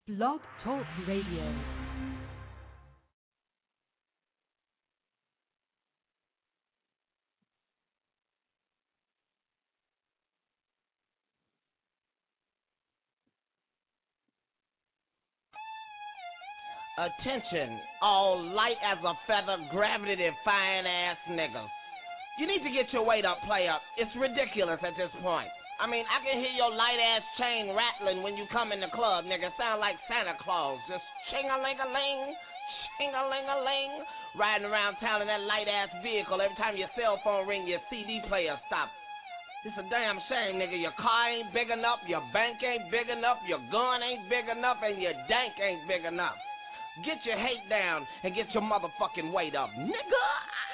Blog Talk Radio. Attention, all light as a feather, gravity-defying ass niggas. You need to get your weight up, play up. It's ridiculous at this point. I mean, I can hear your light-ass chain rattling when you come in the club, nigga. Sound like Santa Claus. Just ching-a-ling-a-ling, ching-a-ling-a-ling. Riding around town in that light-ass vehicle. Every time your cell phone ring, your CD player stop. It's a damn shame, nigga. Your car ain't big enough, your bank ain't big enough, your gun ain't big enough, and your dank ain't big enough. Get your hate down and get your motherfucking weight up, nigga.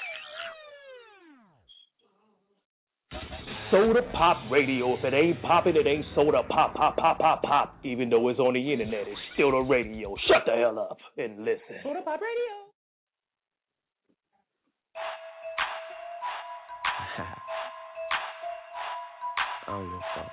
Soda Pop Radio. If it ain't popping, it ain't soda pop, pop, pop, pop, pop. Even though it's on the internet, it's still the radio. Shut the hell up and listen. Soda Pop Radio. I don't give a fuck.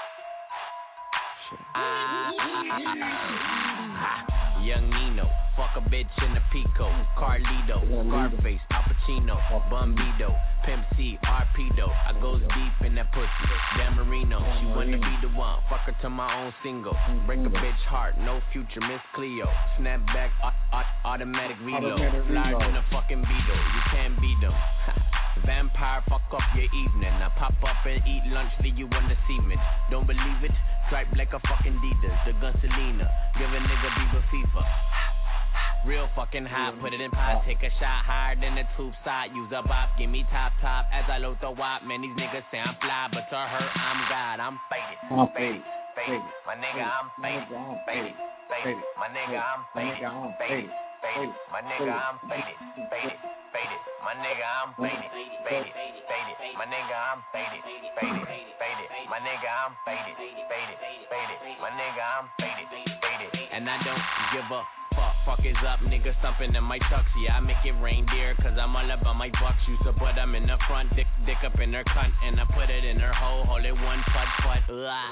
Young Nino, fuck a bitch in the Pico, Carlito, Scarface, Al Pacino, Bumbido, Pimp C, Arpedo. I goes deep in that pussy, Dan Marino. She wanna be the one, fuck her to my own single. Break a bitch heart, no future, Miss Cleo. Snap back, automatic reload. Flyer in the fucking Beetle, you can't beat them. Vampire, fuck up your evening. I pop up and eat lunch, leave you on the semen. Don't believe it? Stripe like a fucking Adidas, the gun Selena. Give a nigga Bieber FIFA. Real fucking high, put it in pot, take a shot higher than the tube side. Use a bop, give me top as I load the wop. Man, these niggas say I'm fly, but to her I'm God. I'm faded. My nigga, I'm faded. My nigga, I'm faded. My nigga, I'm faded. My nigga, I'm faded. My nigga, I'm faded. My nigga, I'm faded. My nigga, I'm faded. And I don't give a fuck is up, nigga stumping in my trucks. Yeah, I make it reindeer, cause I'm all about my bucks. Used to put them in the front, dick up in her cunt, and I put it in her hole, hold it one putt.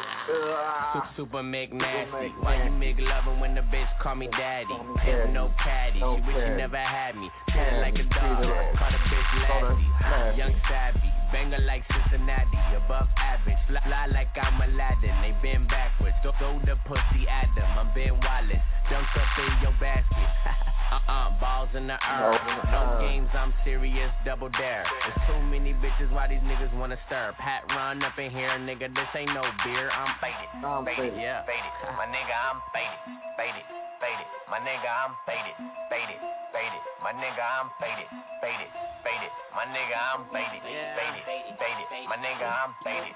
Super McNasty. Why you make loving when the bitch call me daddy? Pimp no caddy, she wish she never had me. Treat like a dog, call the bitch Lassie. Young savvy, banger like Cincinnati, above average. Fly like I'm Aladdin, they been backwards. Throw the pussy at them, I'm Ben Wallace. Dunked up in your basket. Balls in the air. No games, I'm serious, double dare. There's too many bitches, why these niggas wanna stir? Pat run up in here, nigga, this ain't no beer. I'm faded, yeah. My nigga, I'm faded. My nigga, I'm faded. My nigga, I'm faded. My nigga, I'm faded. My nigga, I'm faded.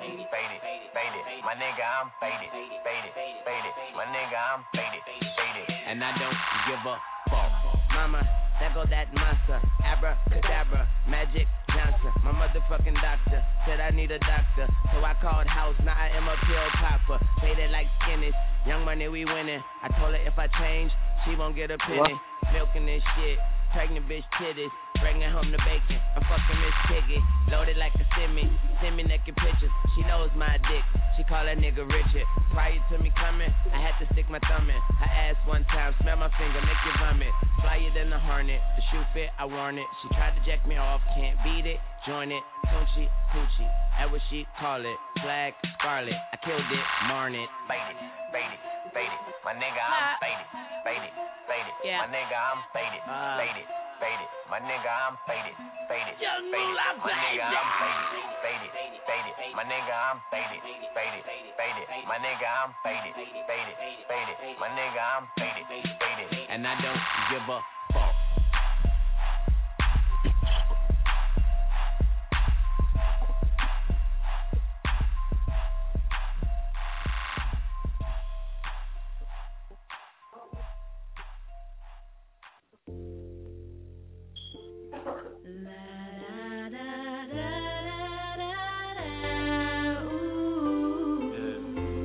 My nigga, I'm faded. My nigga, I'm faded. And I don't give a fuck. Mama, there go that monster. Abracadabra, Magic Johnson. My motherfucking doctor said I need a doctor. So I called house, now I am a pill popper. Faded like skinnies, young money we winning. I told her if I change, she won't get a penny. Milking this shit, pregnant bitch titties. Bringing home the bacon, I'm fucking Miss Piggy. Loaded like a send me naked pictures. She knows my dick, she call that nigga Richard. Prior to me coming, I had to stick my thumb in her ass one time, smell my finger, make you vomit. Flyer than a hornet, the shoe fit, I worn it. She tried to jack me off, can't beat it, join it. Coochie, that what she call it. Flag, scarlet, I killed it, marn it. Faded. My nigga, I'm faded. Yeah. My nigga, I'm faded. My nigga, I'm faded. My nigga, I'm faded. My nigga, I'm faded. My nigga, I'm faded. My nigga, I'm faded. And I don't give a fuck.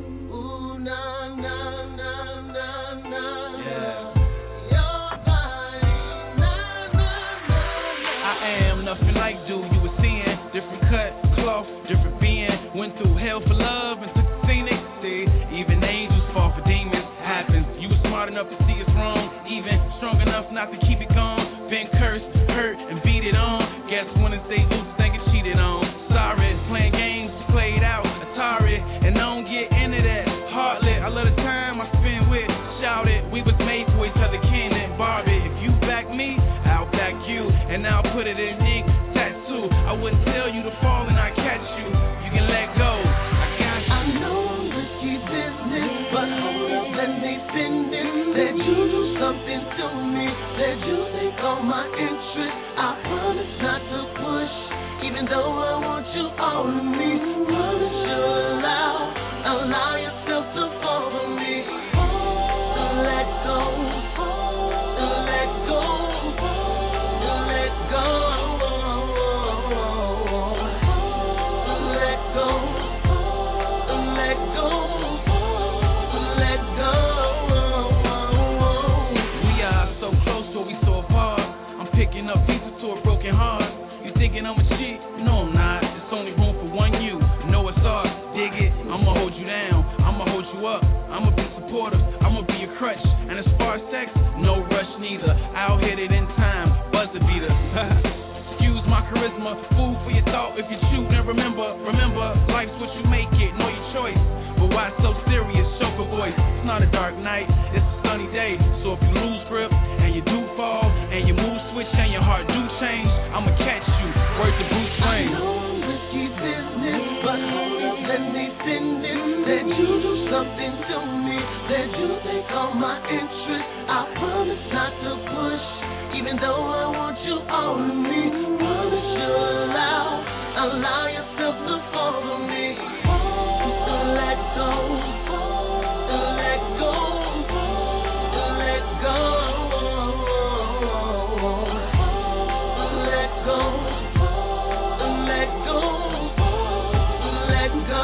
You're fine. smart enough to see it's wrong, even strong enough not to keep it gone. Been cursed, hurt, and beat it on. Guess when it's they lose, think it's cheated on. Sorry, playing games, played out, Atari, and I don't get into that. Hardly, I love the time I spend with. Shout it, we was made for each other, Ken and Barbie. If you back me, I'll back you, and I'll put it in ink, tattoo. I wouldn't tell you to fall and I catch you. You can let go. I know I'm risky business, but hold up, let me finish. That you do something to me, that you think on my interest. I promise not to push, even though I want you all of me. Promise you'll allow yourself to fall for me. Don't let go, don't let go, don't let go, don't let go, don't let go, don't let go. We are so close, but we so apart. I'm picking up pieces to a broken heart. You thinking I'm a cheat? No, I'm not. There's only room for one you. Know it's hard. Dig it. I'ma hold you down. I'ma hold you up. I'ma be supportive. I'ma be your crutch. And as far as sex, no rush neither. I'll hit it in time. Buzzer beater. Excuse my charisma. Food for your thought. If you shoot and remember, life's what you make it. Know your choice. But why so serious? Chauffeur voice. It's not a dark night. It's a sunny day. So if you lose grip and you do fall and your mood switch and your heart do change, I'ma catch you. Word to Bruce Wayne. I know I'm risky business, but hold up, let me finish. That you do something to me, that you think on my interest. I promise not to push, even though I want you all of me. Promise you'll allow yourself to fall for me. Don't let go, don't let go, don't let go, don't let go, don't let go, don't let go.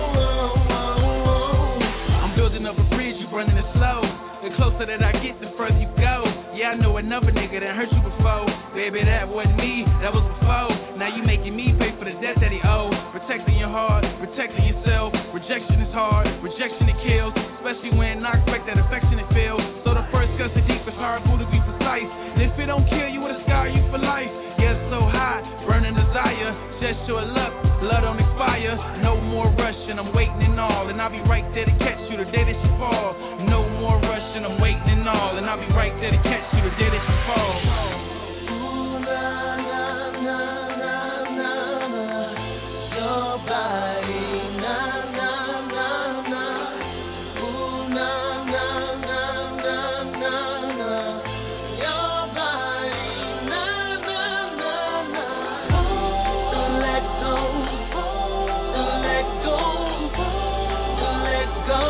I'm building up a bridge, you running it slow. The closer that I get, the further you go. Yeah, I know another nigga that hurt you before. Baby, that wasn't me, that was before. Now you making me pay for the debt that he owed. Protecting your heart, protecting yourself. Rejection is hard, rejection it kills. Especially when I expect that affection it feels. So the first cuts are deep, it's hard to be precise. And if it don't kill you, it'll scar you for life. Yeah, it's so hot, burning desire. Just your luck, blood don't expire. No more rushing, I'm waiting and all. And I'll be right there to catch you the day that you fall. No more rushing, I'm waiting and all. And I'll be right there to catch you the day that you fall. Ooh, na, na, na, na, na, na. Your body, na, na, na, na. Ooh, na, na, na, na, na, na. Your body, na, na, na, na. Don't let go, don't let go, don't let go.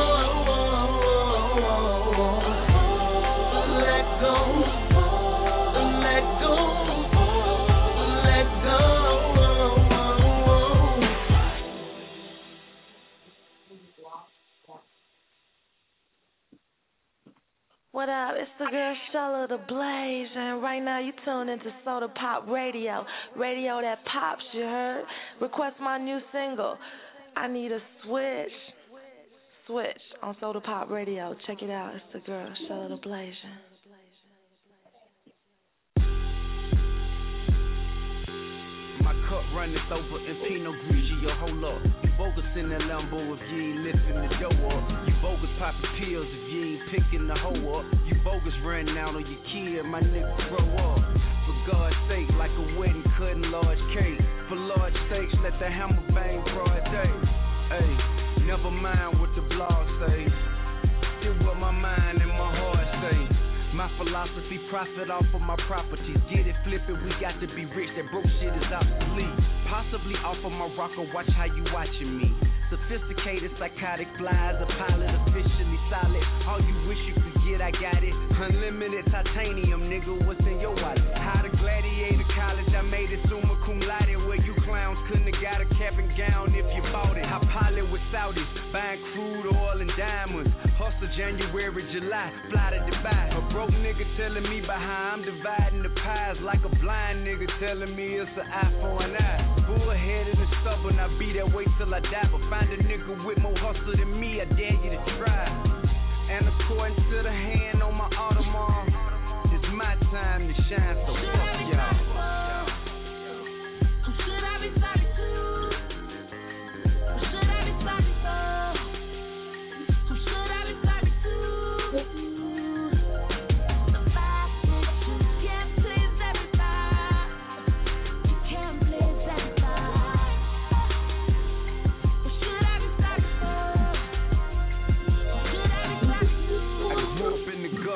Don't let go. Don't let go. Don't let go. What up? It's the girl Shella the Blaze, and right now you tuned into Soda Pop Radio. Radio that pops, you heard? Request my new single, I Need a Switch. Switch on Soda Pop Radio. Check it out. It's the girl Shella the Blaze. My cup runneth over in Pinot Grigio, hold up. You bogus in that Lambo if you ain't lifting the dough up. You bogus popping pills if you ain't picking the hoe up. You bogus running out on your kid, my nigga grow up. For God's sake, like a wedding cutting large cake. For large stakes, let the hammer bang broad day. Hey, never mind what the blog say. It's what my mind and my heart say. My philosophy, profit off of my properties. Get it, flip it, we got to be rich. That broke shit is obsolete. Possibly off of my rocker, watch how you watching me. Sophisticated, psychotic flies, a pilot officially solid. All you wish you could get, I got it. Unlimited titanium, nigga, what's in your wallet? How to gladiator college, I made it summa cum laude. Where you clowns couldn't have got a cap and gown if you bought it. I pilot with Saudis, buying crude oil and diamonds. Hustle January, July, fly to Dubai. A broke nigga telling me about how I'm dividing the pies. Like a blind nigga telling me it's an eye for an eye. Bullheaded and stubborn, I be that way till I die. But find a nigga with more hustle than me, I dare you to try. And according to the hand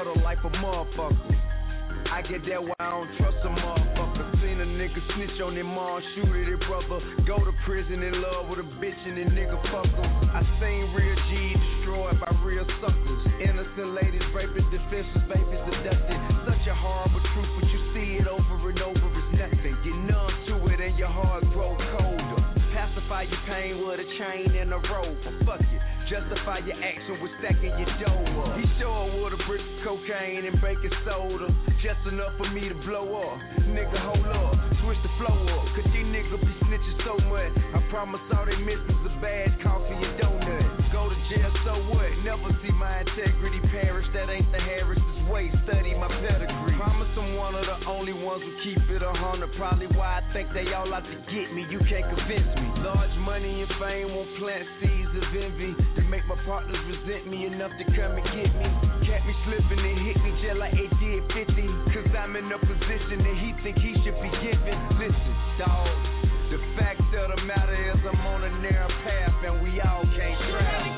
love the life of motherfucker. I get that why I don't trust a motherfucker. Seen a nigga snitch on their mom, shoot at their brother. Go to prison in love with a bitch and a nigga fuck em. I seen real G destroyed by real suckers. Innocent ladies raping, defenseless babies abducted. Such a horrible truth, but you see it over and over. It's nothing. Get numb to it and your heart grow colder. Pacify your pain with a chain and a rope. Fuck it. Justify your action with stacking your dough up. He show up with a brick of cocaine and baking soda. Just enough for me to blow up. Nigga, hold up. Switch the flow up. Cause these niggas be snitching so much. I promise all they miss is a bad coffee and donut. Go to jail, so what? Never see my integrity perish. That ain't the Harris's way. Study my pedigree. Promise I'm one of the only ones who keep it 100. Probably why I think they all out to get me. You can't convince me. Large money and fame won't plant seeds of envy. To make my partners resent me enough to come and get me. Kept me slipping and hit me just like it did 50. Cause I'm in a position that he think he should be given. Listen, dawg, the fact of the matter is I'm on a narrow path and we all can't travel.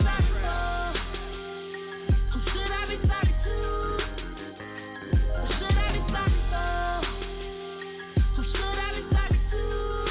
Who should I be sorry to? Who should I be sorry for? Who should I be sorry to?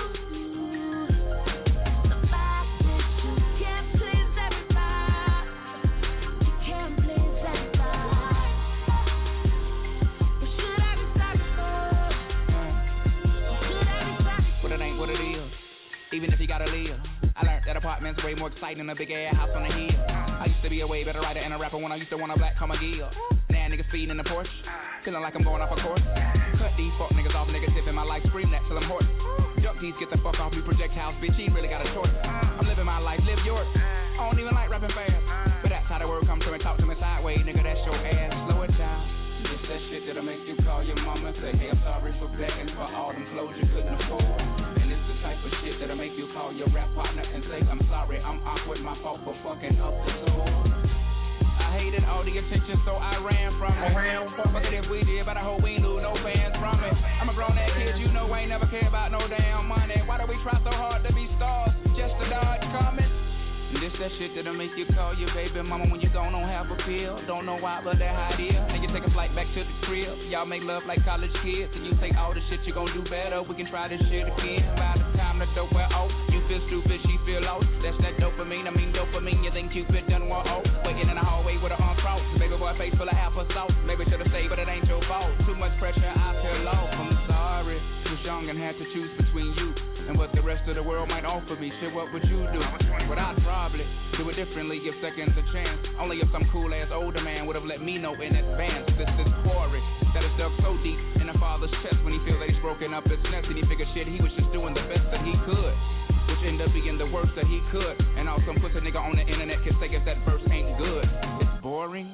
The fact that you can't please everybody. You can't please everybody. Who should I be sorry for? Who should I be sorry for? But it ain't what it is, even if you gotta live. I learned that apartment's way more exciting than a big ass house on the hill. I used to be a way better writer and a rapper when I used to want a black comma gear. Now niggas speeding in the Porsche, feeling like I'm going off a course. Cut these fuck niggas off, negative in my life, scream that till I'm hoarse. Duck these, get the fuck off me, projectiles, bitch, he ain't really got a choice. I'm living my life, live yours. I don't even like rapping fast, but that's how the word come to me, talk to me sideways, nigga, that's your ass, slow it down. It's that shit that'll make you call your mama and say, hey, I'm sorry for begging for all them clothes you couldn't afford. And it's the type of shit that'll make you call your rap partner and say, I'm sorry, I'm awkward, my fault for fucking up the door. I hated all the attention, so I ran from it. Fuck it if we did, but I hope we knew no fans from it. I'm a grown ass kid, you know I ain't never care about no damn money. Why do we try so hard to be stars just to dodge comments? And this that shit that'll make you call your baby mama when you don't have a pill. Don't know why, but that how it is. And you take a flight back to the crib. Y'all make love like college kids. And you say all the shit you gon' do better. We can try this shit again. By the time the dope wear off, you feel stupid, she feel lost. That's that dopamine, I mean dopamine. You think Cupid done want off. Waiting in the hallway with a cross. Baby boy face full of applesauce. Maybe should've stayed, but it ain't your fault. Too much pressure, I feel lost. I'm sorry. Too young and had to choose between you and what the rest of the world might offer me. Shit, what would you do? But I'd probably do it differently, give seconds a chance. Only if some cool ass older man would have let me know in advance. This is quarry that is dug so deep in a father's chest when he feels that he's broken up his nest and he figured shit he was just doing the best that he could, which ended up being the worst that he could. And also puts a nigga on the internet can say if that verse ain't good. It's boring,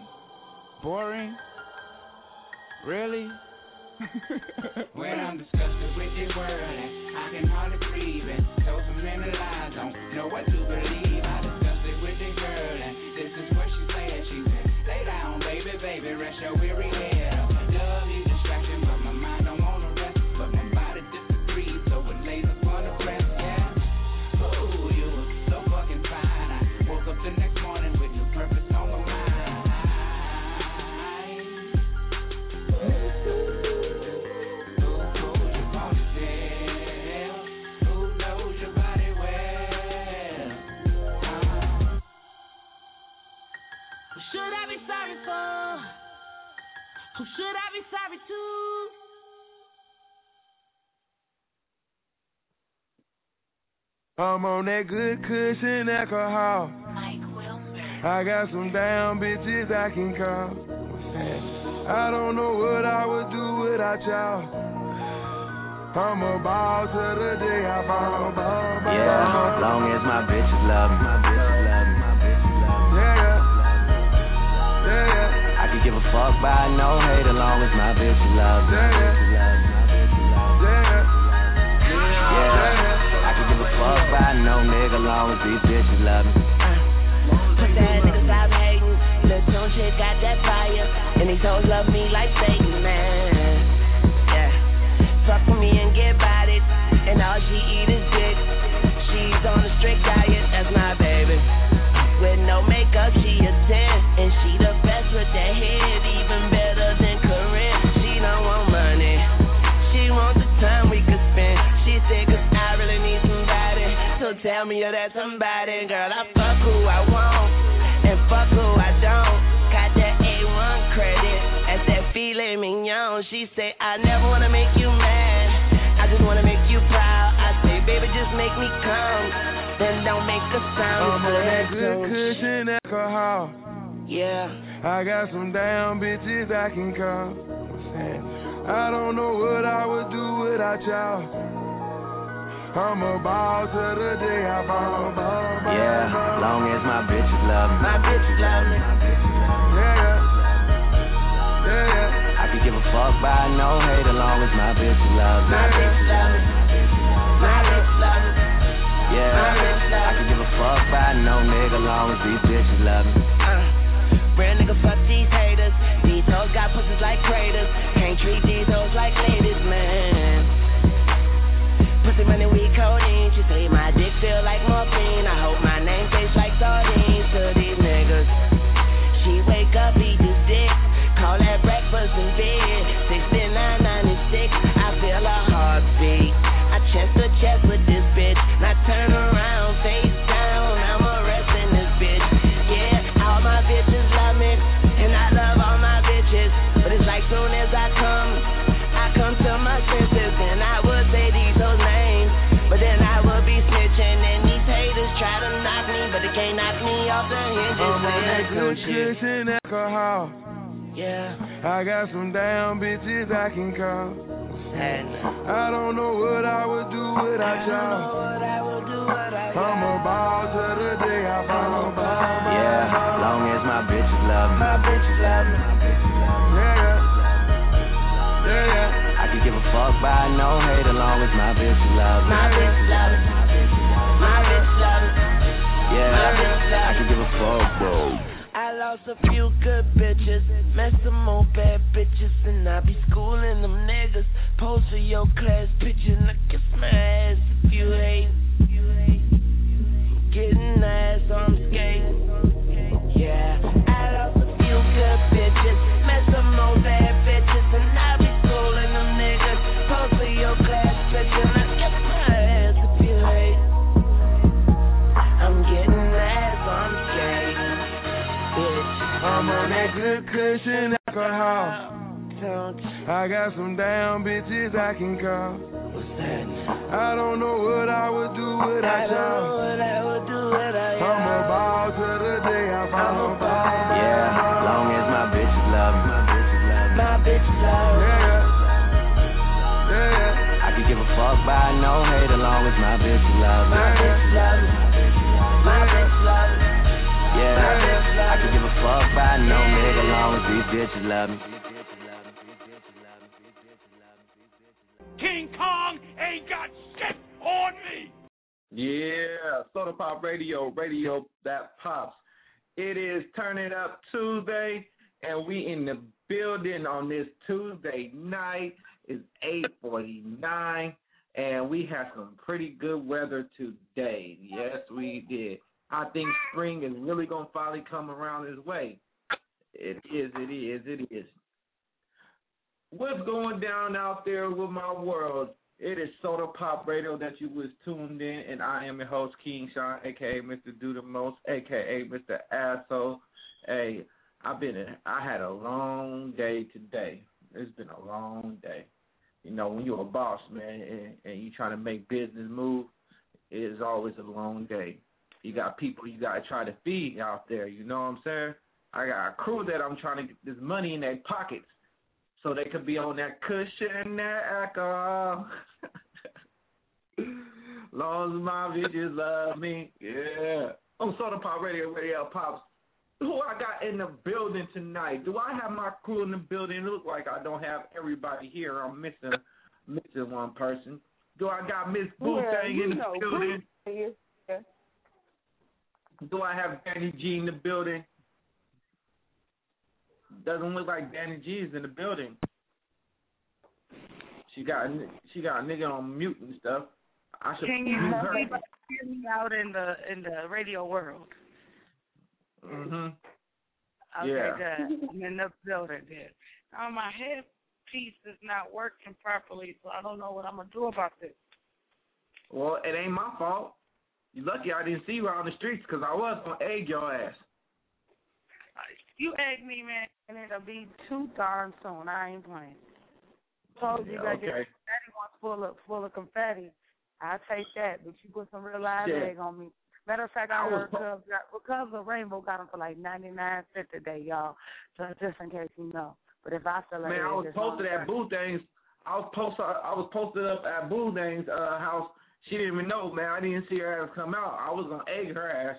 really. When I'm disgusted with your world and I can hardly breathe and told so many lies, don't know what to believe. I discussed it with the girl and this is what she said. She said, lay down, baby, rest your weary head up. Love is distraction, but my mind don't wanna rest. But my body disagrees, so it lays upon the breast, yeah. Ooh, you were so fucking fine. I woke up the next morning with new purpose on my mind. Sorry for? Who should I be sorry to? I'm on that good cushion alcohol. I got some damn bitches I can call. I don't know what I would do without y'all. I'm a ball to the day I ball. Yeah, as long as my bitches love me. I can give a fuck by no hate as long as my bitches love me. Yeah, I can give a fuck by no nigga as long as these bitches love me. Put that nigga stop hating. Lil' Tune shit got that fire. And these hoes love me like Satan, man. Yeah, fuck with me and get bodied. And all she eat is dick. She's on a strict diet, that's my baby. With no makeup, she a 10, and she the best with that head, even better tell me you're that somebody. Girl, I fuck who I want and fuck who I don't. Got that A1 credit, that's that filet mignon. She say, I never wanna make you mad, I just wanna make you proud. I say, baby, just make me come, then don't make a sound. I'm on that good cushion alcohol. Yeah. I got some damn bitches I can call. I don't know what I would do without y'all. I'm a ball to the day I ball. Yeah, long as my bitches love me. My bitches love me. Yeah. I can give a fuck by no hate as long as my bitches love me. My bitches love me. My bitches love me. Yeah, I can give a fuck by no nigga long as these bitches love me. Real nigga, fuck these haters. These hoes got pussies like craters. Can't treat these hoes like ladies, man. Pussy money, we codeine. She say my dick feel like morphine. I hope my name tastes like sardines to these niggas. She wake up, eat this dick, call that breakfast in bed. 6996, I feel a heartbeat. I chest to chest with this bitch. Now turn around, face down. I'm arresting this bitch. Yeah, all my bitches love me, and I love all my bitches. But it's like soon as I come to my senses, and I would say these hoes names, but then I would be snitching, and these haters try to knock me, but they can't knock me off the hinges. I'm on that good cushion alcohol. Yeah. I got some damn bitches I can call. I don't know what I would do without y'all. I'm a ball to the day I ball. Yeah, long as my bitches love me. My bitches love me. Yeah. I can give a fuck by no hate as long as my bitches love me. My bitches love me. My bitches love me. Yeah, I can give a fuck, bro. I lost a few good bitches, met some more bad bitches, and I be schooling them niggas. Post for your class picture, and I kiss my ass if you hate. Getting ass, so I'm skating. Yeah, I lost a few good bitches, met some more bad bitches, and I be schooling them niggas. Post for your class picture, and I kiss my ass if you hate. I'm getting ass, so I'm skating. I'm on that good cushion alcohol. I got some damn bitches I can call. I don't know what I would do without y'all. I'm a ball to the day I ball. Yeah, long as my bitches love me. My bitches love me. Yeah. I can give a fuck by no hate as long as my bitches love me. My bitches love me. My bitches love me. Yeah, I can give a fuck by no nigga as long as these bitches love me. King Kong ain't got shit on me. Yeah, Soda Pop Radio that pops. It is Turn It Up Tuesday, and we in the building on this Tuesday night. It's 8:49, and we have some pretty good weather today. Yes, we did. I think spring is really going to finally come around this way. It is. What's going down out there with my world? It is Soda Pop Radio that you was tuned in, and I am your host, King Sean, a.k.a. Mr. Do the Most, a.k.a. Mr. Asshole. Hey, I had a long day today. It's been a long day. You know, when you're a boss, man, and you trying to make business move, it is always a long day. You got people you got to try to feed out there, you know what I'm saying? I got a crew that I'm trying to get this money in their pockets so they could be on that cushion, that alcohol. Long as my bitches love me, yeah. On Soda Pop Radio Pops. Who I got in the building tonight? Do I have my crew in the building? It looks like I don't have everybody here. I'm missing one person. Do I got Miss Boo-Thang in the building? Yeah. Do I have Danny G in the building? Doesn't look like Danny G is in the building. She got a nigga on mute and stuff. I should Can you use her. hear me out in the radio world? Mhm. Okay, Yeah. good. I'm in the building there. Now my headpiece is not working properly, so I don't know what I'm gonna do about this. Well, it ain't my fault. You lucky I didn't see you out on the streets because I was going to egg your ass. You egg me, man, and it'll be too darn soon. I ain't playing. Told you that your confetti one's full of confetti. I'll take that, but you put some real live egg on me. Matter of fact, I heard Cubs of Rainbow got them for like $99 today, y'all. So just in case you know. But if I feel like I was posted at Boo Things. I was posted up at Boo Things' house. She didn't even know, man. I didn't see her ass come out. I was gonna egg her ass.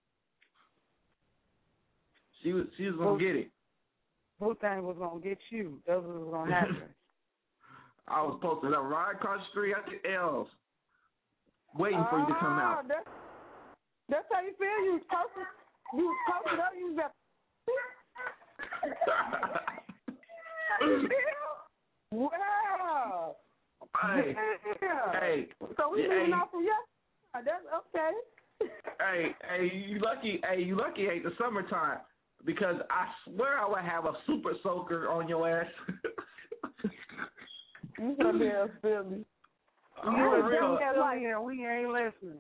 She was gonna get it. Boo Thing was gonna get you. That's what was gonna happen. I was posted up right across the street at the L's, waiting for you to come out. That's how you feel. You posted up. You got. Wow. Hey. So we moving off from yesterday. That's okay. Hey, you lucky. Hey, you lucky. Ain't the summertime because I swear I would have a super soaker on your ass. You so damn silly. We ain't listening.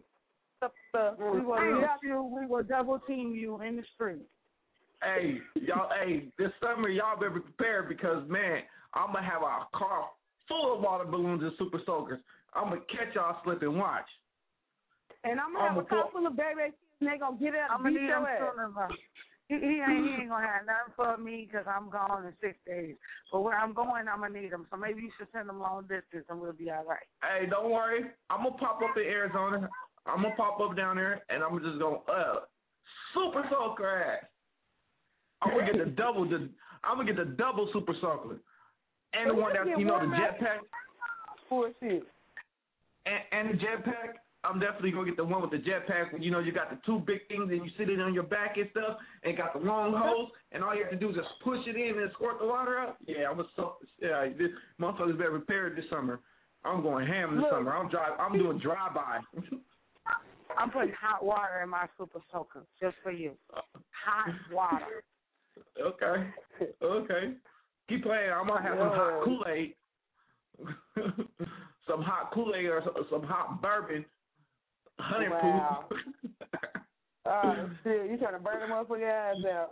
We will double team you in the street. Hey, y'all. Hey, this summer y'all better be prepared because man, I'm gonna have a car full of water balloons and super soakers. I'm gonna catch y'all slipping. Watch. And I'm gonna have a car full of baby kids and they gonna get it. I'm gonna need him sooner. He ain't gonna have nothing for me because I'm gone in 6 days. But where I'm going, I'm gonna need him. So maybe you should send him long distance and we'll be all right. Hey, don't worry. I'm gonna pop up in Arizona. I'm gonna pop up down there and I'm just gonna super soaker ass. I'm gonna get the double super soaker. And the one that the jetpack. Bullshit. And the jetpack. I'm definitely gonna get the one with the jetpack when you got the two big things and you sit it on your back and stuff and got the long hose and all you have to do is just push it in and squirt the water out. Yeah, this motherfuckers better prepared this summer. I'm going ham this summer. I'm doing drive-by. I'm putting hot water in my super soaker just for you. Hot water. Okay. Keep playing. I'm gonna have some hot Kool-Aid. Some hot Kool-Aid or some hot bourbon. 100 proof. Oh, shit. You trying to burn them up for your ass out.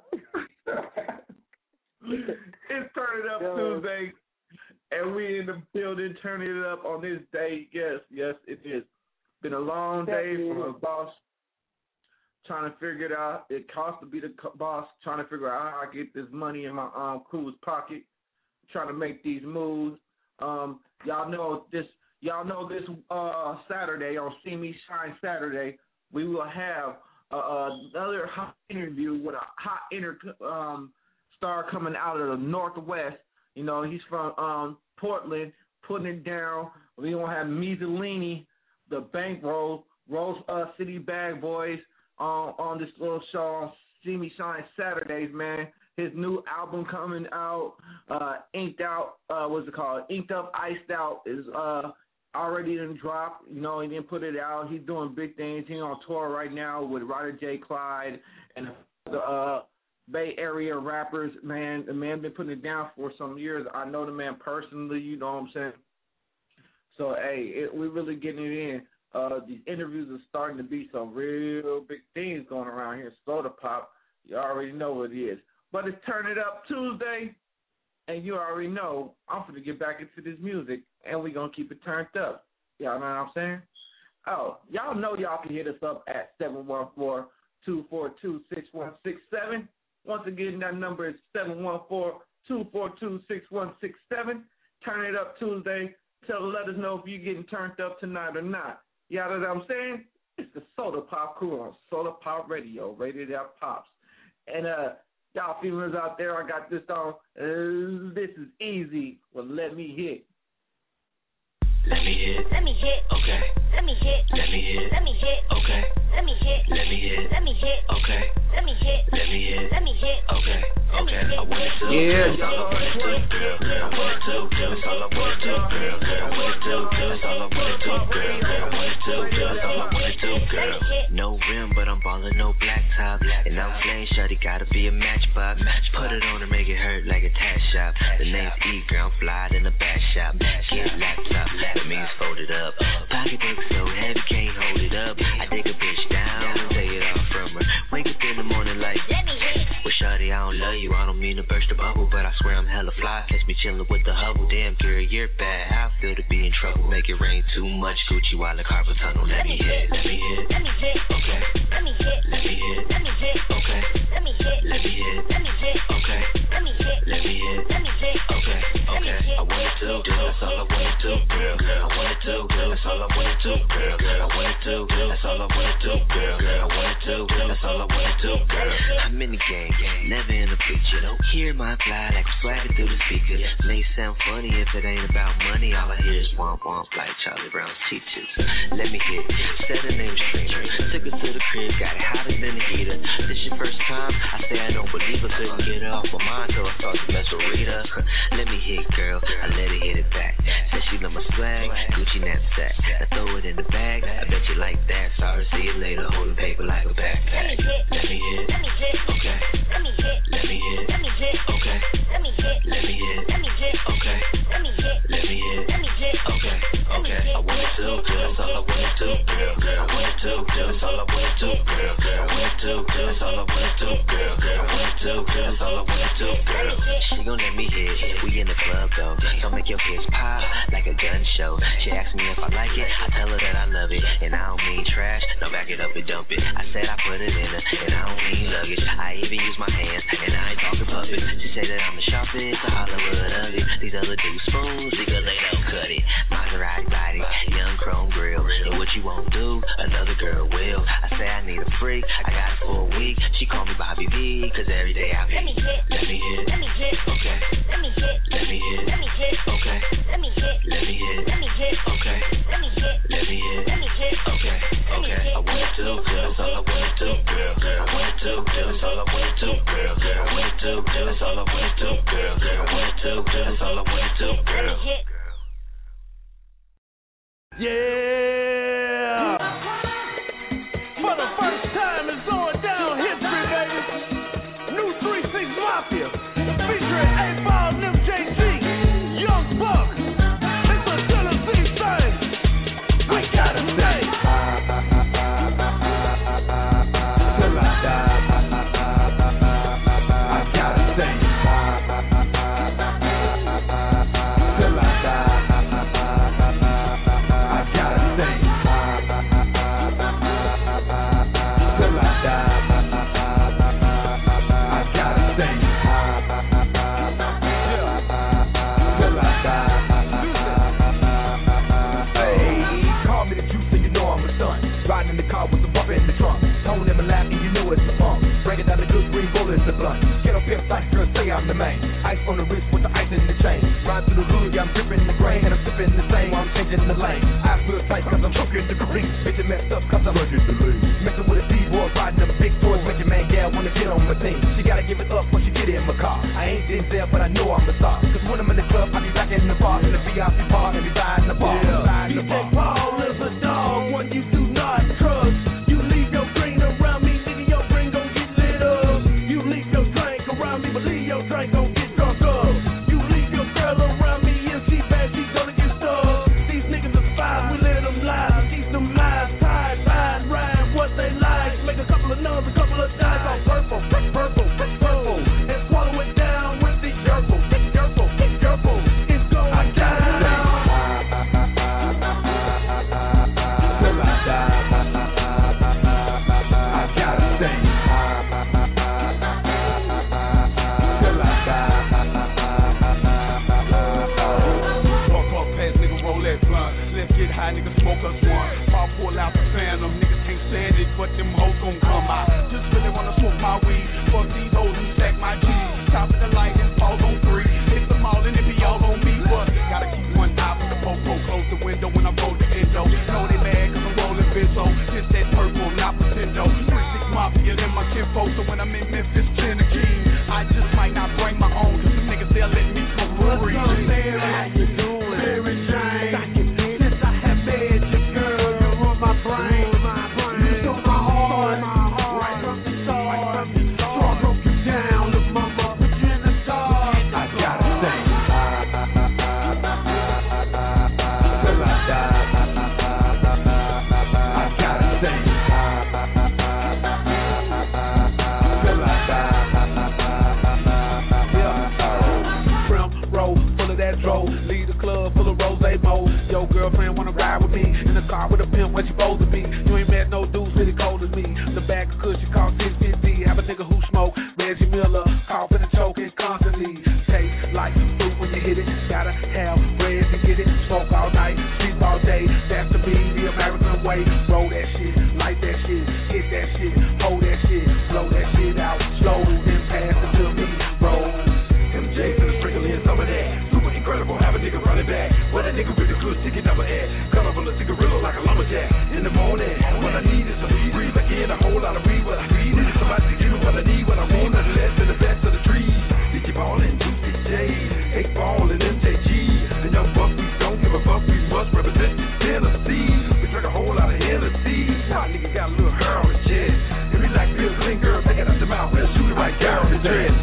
It's Turn It Up Tuesday, and we in the building turning it up on this day. Yes, it is. Been a long day from a boss trying to figure it out. It costs to be the boss trying to figure out how I get this money in my crew's pocket, trying to make these moves. Y'all know this Saturday on See Me Shine Saturday, we will have another hot interview with a hot star coming out of the Northwest. He's from Portland, putting it down. We gonna have Mizzolini, the Bankroll, Rose City Bag Boys on this little show on See Me Shine Saturdays, man. His new album coming out, Inked Out, what's it called? Inked Up, Iced Out is already in drop. He didn't put it out. He's doing big things. He's on tour right now with Ryder J. Clyde and the Bay Area rappers. Man, the man been putting it down for some years. I know the man personally, you know what I'm saying? So, hey, we're really getting it in. These interviews are starting to be some real big things going around here. Soda Pop, you already know what it is. But it's Turn It Up Tuesday, and you already know I'm going to get back into this music, and we're going to keep it turned up. Y'all know what I'm saying? Oh, y'all know y'all can hit us up at 714-242-6167. Once again, that number is 714-242-6167. Turn It Up Tuesday. Let us know if you're getting turned up tonight or not. Y'all know what I'm saying? It's the Soda Pop crew on Soda Pop Radio, Rated R Pops. And y'all females out there, I got this on. This is easy. Well, let me hit. Let me hit. Let me hit. Okay. Let me hit. Let me hit. Let me hit. Okay. Let me hit. Let me hit. Let me hit. Okay. Let me hit. Let me hit. Let me hit. Okay. Okay. I want it to. Yeah. That's all I want it to. Girl, I want it to. That's all I want it to. Girl, I want it to. That's all I want it to. Girl, I want it to. That's all I want it to. Girl. No rim, but I'm ballin' no black top. And I'm playing shawty, gotta be a matchbox. Put it on and make it hurt like a tash shop. The name's E, girl, I'm fly in the back shop. Get laptop. That means fold it up. Pocketbook so heavy, can't hold it up. I dig a big Catch me chillin' with the hubble. Damn, girl, you're bad. How I feel to be in trouble. Make it rain too much. Gucci while the carpet tunnel. Let me hit. Let me hit. Let me hit. Okay. Let me hit. Let me hit. Let me hit. Okay. Let me hit. Let me hit. Let me hit. Okay. Let me hit. Let me hit. Let me hit. Okay. Okay. I wanted to. That's all I wanted to. Girl. I wanted to. That's all I wanted to. Girl. I wanted to. That's all I wanted to. Girl. I wanted to. That's all I wanted to. Girl. I'm in the game. Never in the picture. Don't hear my fly like I'm swagging through the speakers. May sound funny if it ain't about money. All I hear is womp womp like Charlie Brown's teachers. Let me hit. Said her name Streamer. Took her to the crib. Got it hotter than a heater. This your first time? I say I don't believe her. Couldn't get her off my mind till I started to mess with Rita. Let me hit, girl. I let her hit it back. Said she love my swag. Gucci knapsack. I throw it in the bag. I bet you like that. Sorry, see you later. Holding paper like a backpack. Let me hit. Let me hit. Okay. Let me hit. Let me hit. Let me hit. Okay. Let me hit. Let me hit. Let me hit. Okay. Let me hit. Let me hit. Let me hit. Okay. Okay. I wanted to. That's all I wanted to. Girl. I wanted to. That's all I wanted to. Girl. I wanted to. That's all I wanted to. Girl. I wanted to. That's all I wanted to. Girl. She gon' let me hit. We in the club though. Don't make your hips pop like a gun show. She asked me if I like it. I tell her that I love it, and I don't mean trash. Now back it up and dump it. I said I put it in her, and I don't mean luggage. I even use my hands, and I ain't talking puppet. She said that I'm the sharpest, the Hollywood of it. These other dudes spoons because they don't cut it. Maserati body, young chrome grill. And what you won't do, another girl will. I say I need a freak, I got it for a week. She call me Bobby B, cause every day I be. Let me hit, let me hit, let me hit, okay. Let me hit, let me hit, let me hit, okay. Let me hit, let me hit, let me hit, okay. Let me hit, let me hit, let me hit, okay. Okay, I wanted to, that's all I wanted to, girl. I wanted to, that's all I wanted to, girl. I wanted to, that's all I wanted to, girl. I wanted to, that's all I wanted to, girl. Yeah! For the first time, it's going down history, baby. New 3-6 Mafia, featuring A-Ball, Nim JG, Young Buck. It's a Tennessee thing. I gotta say. Till I die. I gotta say. Till I die. Riding in the car with the bumper in the trunk. Tone in my lap and you know it's the funk. Breaking down the good green bullets, the blunt. Get up here, like girl, say I'm the main. Ice on the wrist with the ice in the chain. Ride through the hood, yeah, I'm dripping the grain. And I'm sipping the same while I'm changing the lane. I feel tight cause I'm hooking the green. Bitch, it messed up cause I'm rushing the lean. Messing with a D-boy, riding them big toys. Make your man gal wanna get on my team. She gotta give it up when she get in my car. I ain't Denzel, but I know I'm the star. Cause when I'm in the club, I be back in the bar. In the VIP bar, and be riding the bar. Yeah. DJ Paul is a dog when you do not trust. You leave your green around me, leaving your green gon' get lit up. You leave your drink around me, but leave your drink gon' get drunk up. You leave your girl around me, if she bad, she gonna get stuck. These niggas are spies, we let them lie, keep them lies tied, ride what they like. Make a couple of nuns, a couple of dice, all purple, and swallow it down with the yerple. It's going down. Till I die. Niggas smoke us one. I'll pull out the phantom. Niggas can't stand it, but them hoes gon' come out. Just really wanna smoke my weed. Fuck these hoes and stack my G's. Top of the light and pause on 3. Hit them all and it be all on me. But gotta keep one eye for the popo. Close the window when I roll the endo. Know they mad cause I'm rolling Bizzo. Just that purple, not Nintendo. 3-6 Mafia in my kinfolk. So when I'm in Memphis, Tennessee, I just might not bring my own. Cause some niggas they'll let me smoke for free. How you doing? Mary Jane. My brain. of that dro. Leave the club full of rose mo. Yo, girlfriend wanna ride with me in the car with a pimp. What you supposed to be? You ain't met no dudes really cold as me. The back is cushion cost 650. Have a nigga who smoke Reggie Miller, coughing and choking constantly. Taste like fruit when you hit it. Gotta have bread to get it. Smoke all night, sleep all day. That's to be the American way. Roll that shit, light that shit, hit that shit, hold that shit, blow that shit out slow, then pass it to me. Roll. MJ finna sprinkle in some of that. Super incredible, have a nigga running back. What a nigga with a good ticket number at. Cut over a cigarillo like a lumberjack. In the morning, what I need is some breathe again, a whole lot of breathe. What I need is somebody to give me what I need, what I want, nothing less than the best of the trees. Did you ball in Juicy J, H Ball and MJG. The young buck, we don't give a fuck, we must represent Tennessee. We drink a whole lot of Hennessy. Now nigga got a little hair on his chest. If he like Bill Clinton, girl, take it out the mouth, we'll shoot it right down his dress.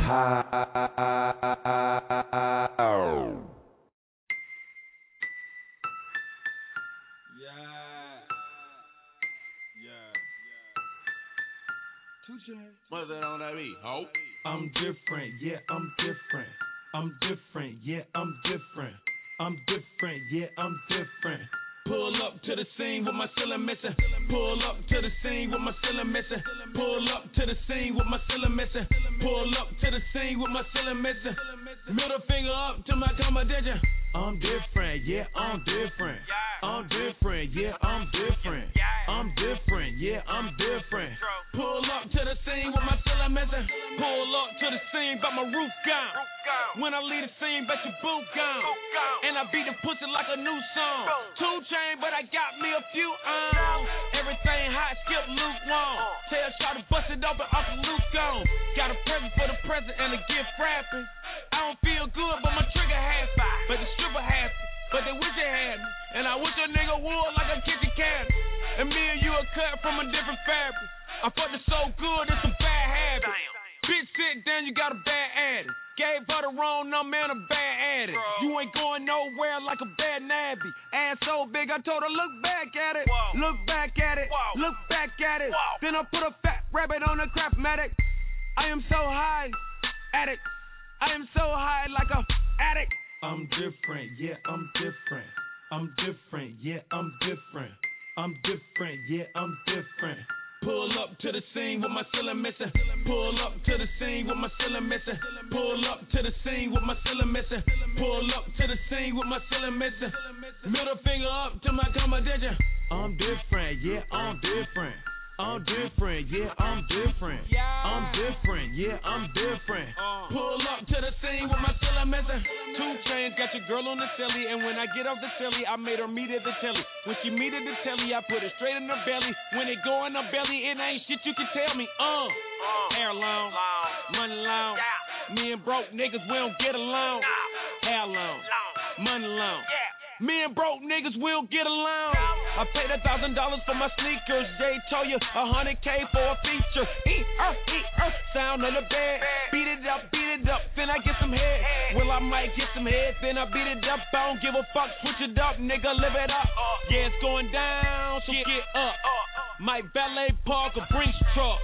What's that on that beat, ho? I'm different, yeah, I'm different. I'm different, yeah, I'm different. I'm different, yeah, I'm different. Pull up to the scene with my ceiling missing. Pull up to the scene with my ceiling missing. Pull up to the scene with my ceiling missing. Pull up to the scene with my ceiling missing. Middle finger up to my competition. I'm different, yeah, I'm different. I'm different, yeah, I'm different. I'm different, yeah, I'm different. Pull up to the scene with my ceiling missing. Pull up to the scene, but my roof gone. When I leave the scene, bet your boot gone. And I beat the pussy like a new song. 2 Chainz, but I got me a few on. Everything hot, skip lukewarm. Tell Shawty bust it open, Uncle Luke gone. Got a present for the present and a gift wrapping. I don't feel good, but my trigger happy. But the stripper happy, but they wish they had me. And I wish a nigga would like a kitchen cabinet. And me and you are cut from a different fabric. I fucked it so good, it's a bad habit. Bitch, sit down, you got a bad addict. Gave her the wrong number and a bad addict. You ain't going nowhere like a bad nabby. Ass so big, I told her, look back at it. Look back at it. Look back at it. Then I put a fat rabbit on a Craftmatic. I am so high, addict. I am so high like a addict. I'm different, yeah, I'm different. I'm different, yeah, I'm different. I'm different, yeah, I'm different. Pull up to the scene with my ceiling missing. Pull up to the scene with my ceiling missing. Pull up to the scene with my ceiling missing. Pull up to the scene with my ceiling missing. Middle finger up to my competition. I'm different, yeah, I'm different. I'm different, yeah, I'm different. I'm different, yeah, I'm different. Pull up to the scene with my ceiling missing. 2 Chainz got your girl on the celly, and when I get off the celly, I made her meet at the telly. When she meet at the telly, I put it straight in her belly. When it go in her belly, it ain't shit you can tell me. Hair long, money long. Me and broke niggas, we don't get along. Hair long, money long. Me and broke niggas will get along. I paid $1,000 for my sneakers. Jay told you $100K for a feature. Sound on the bed. Beat it up, then I get some head. Well, I might get some head, then I beat it up. I don't give a fuck, switch it up, nigga, live it up. Yeah, it's going down, so get up. Might valet park a Brinks truck.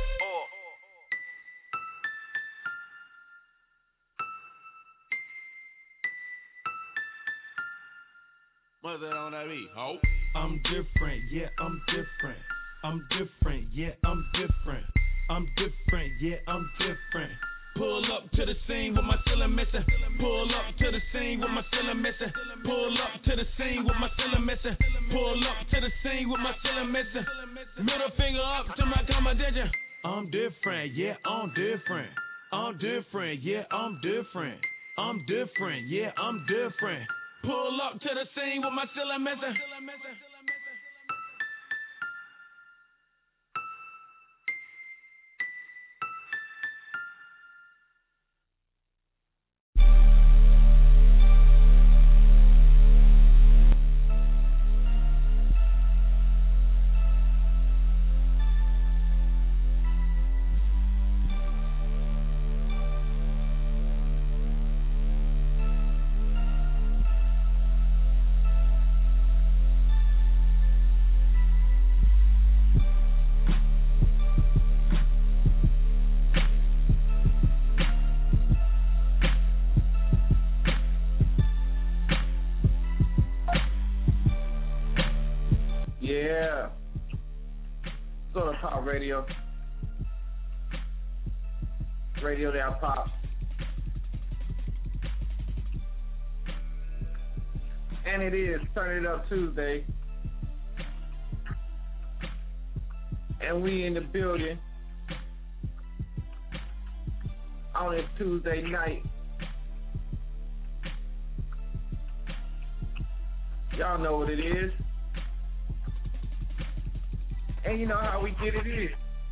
What's that on that beat, ho? I'm different, yeah, I'm different. I'm different, yeah, I'm different. I'm different, yeah, I'm different. Pull up to the scene with my ceiling missing. Pull up to the scene with my ceiling missing. Pull up to the scene with my ceiling missing. Pull up to the scene with my ceiling missing. Middle finger up to my competition. I'm different, yeah, I'm different. I'm different, yeah, I'm different. I'm different, yeah, I'm different. Pull up to the scene with my ceiling missing. Pop Radio. Radio that pops. And it is Turn It Up Tuesday. And we in the building on this Tuesday night. Y'all know what it is. And you know how we get it in.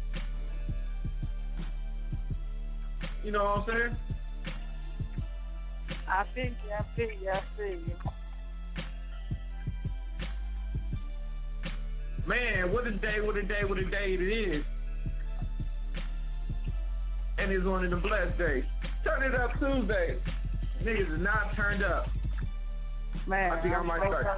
You know what I'm saying? I feel you. Man, what a day it is. And it's one of the blessed days. Turn It Up Tuesday. Niggas is not turned up. Man, I think I might start.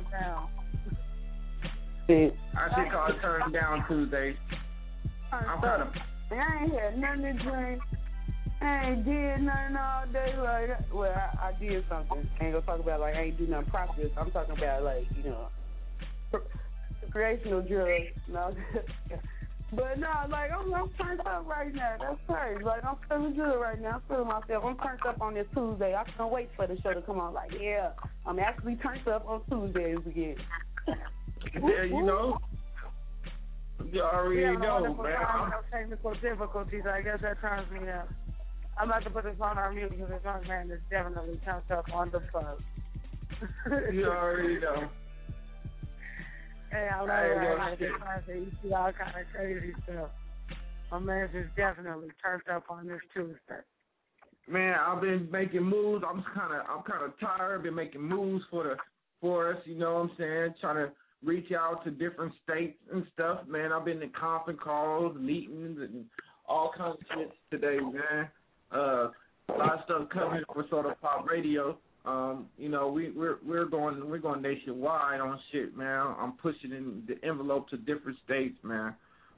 I should call it Turn Down Tuesday. I'm kind of. I ain't had nothing to drink. I ain't did nothing all day. Like, well, I did something. I ain't gonna talk about like I ain't do nothing prosperous. I'm talking about like recreational drugs. No, but no, like I'm turned up right now. That's crazy. Like I'm feeling good right now. I'm feeling myself. I'm turned up on this Tuesday. I can't wait for the show to come on. Like, yeah, I'm actually turned up on Tuesdays again. Yeah, you know. You already know, man. Technical difficulties. I guess that turns me up. I'm about to put this on our mute because this young man is definitely turned up on the phone. You already know. Hey, I love that. You see all kind of crazy stuff. My man's is definitely turned up on this Tuesday. Man, I've been making moves. I'm kind of tired. I've been making moves for us. You know what I'm saying? Trying to reach out to different states and stuff. Man, I've been in conference calls, meetings, and all kinds of shit today, man. A lot of stuff coming for Soda Pop Radio. You know, we're going nationwide on shit, man. I'm pushing in the envelope to different states, man.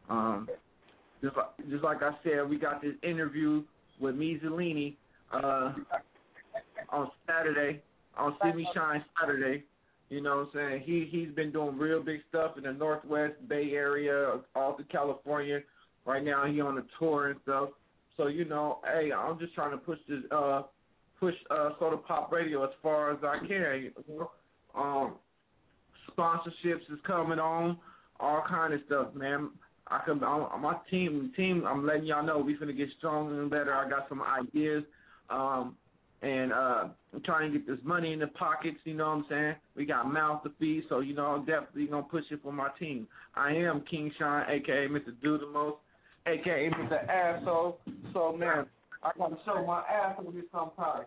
Just like I said, we got this interview with Mezzalini on Saturday, on See Me Shine Saturday. You know what I'm saying? He's been doing real big stuff in the Northwest Bay Area, all through California. Right now he on a tour and stuff. So, you know, hey, I'm just trying to push Soda Pop Radio as far as I can. Sponsorships is coming on, all kind of stuff, man. My team, I'm letting y'all know we finna get stronger and better. I got some ideas, and I'm trying to get this money in the pockets, you know what I'm saying? We got mouth to feed, so, you know, I'm definitely going to push it for my team. I am King Sean, a.k.a. Mr. Do The Most, a.k.a. Mr. Asshole. So, man, I got to show my ass a little bit sometime.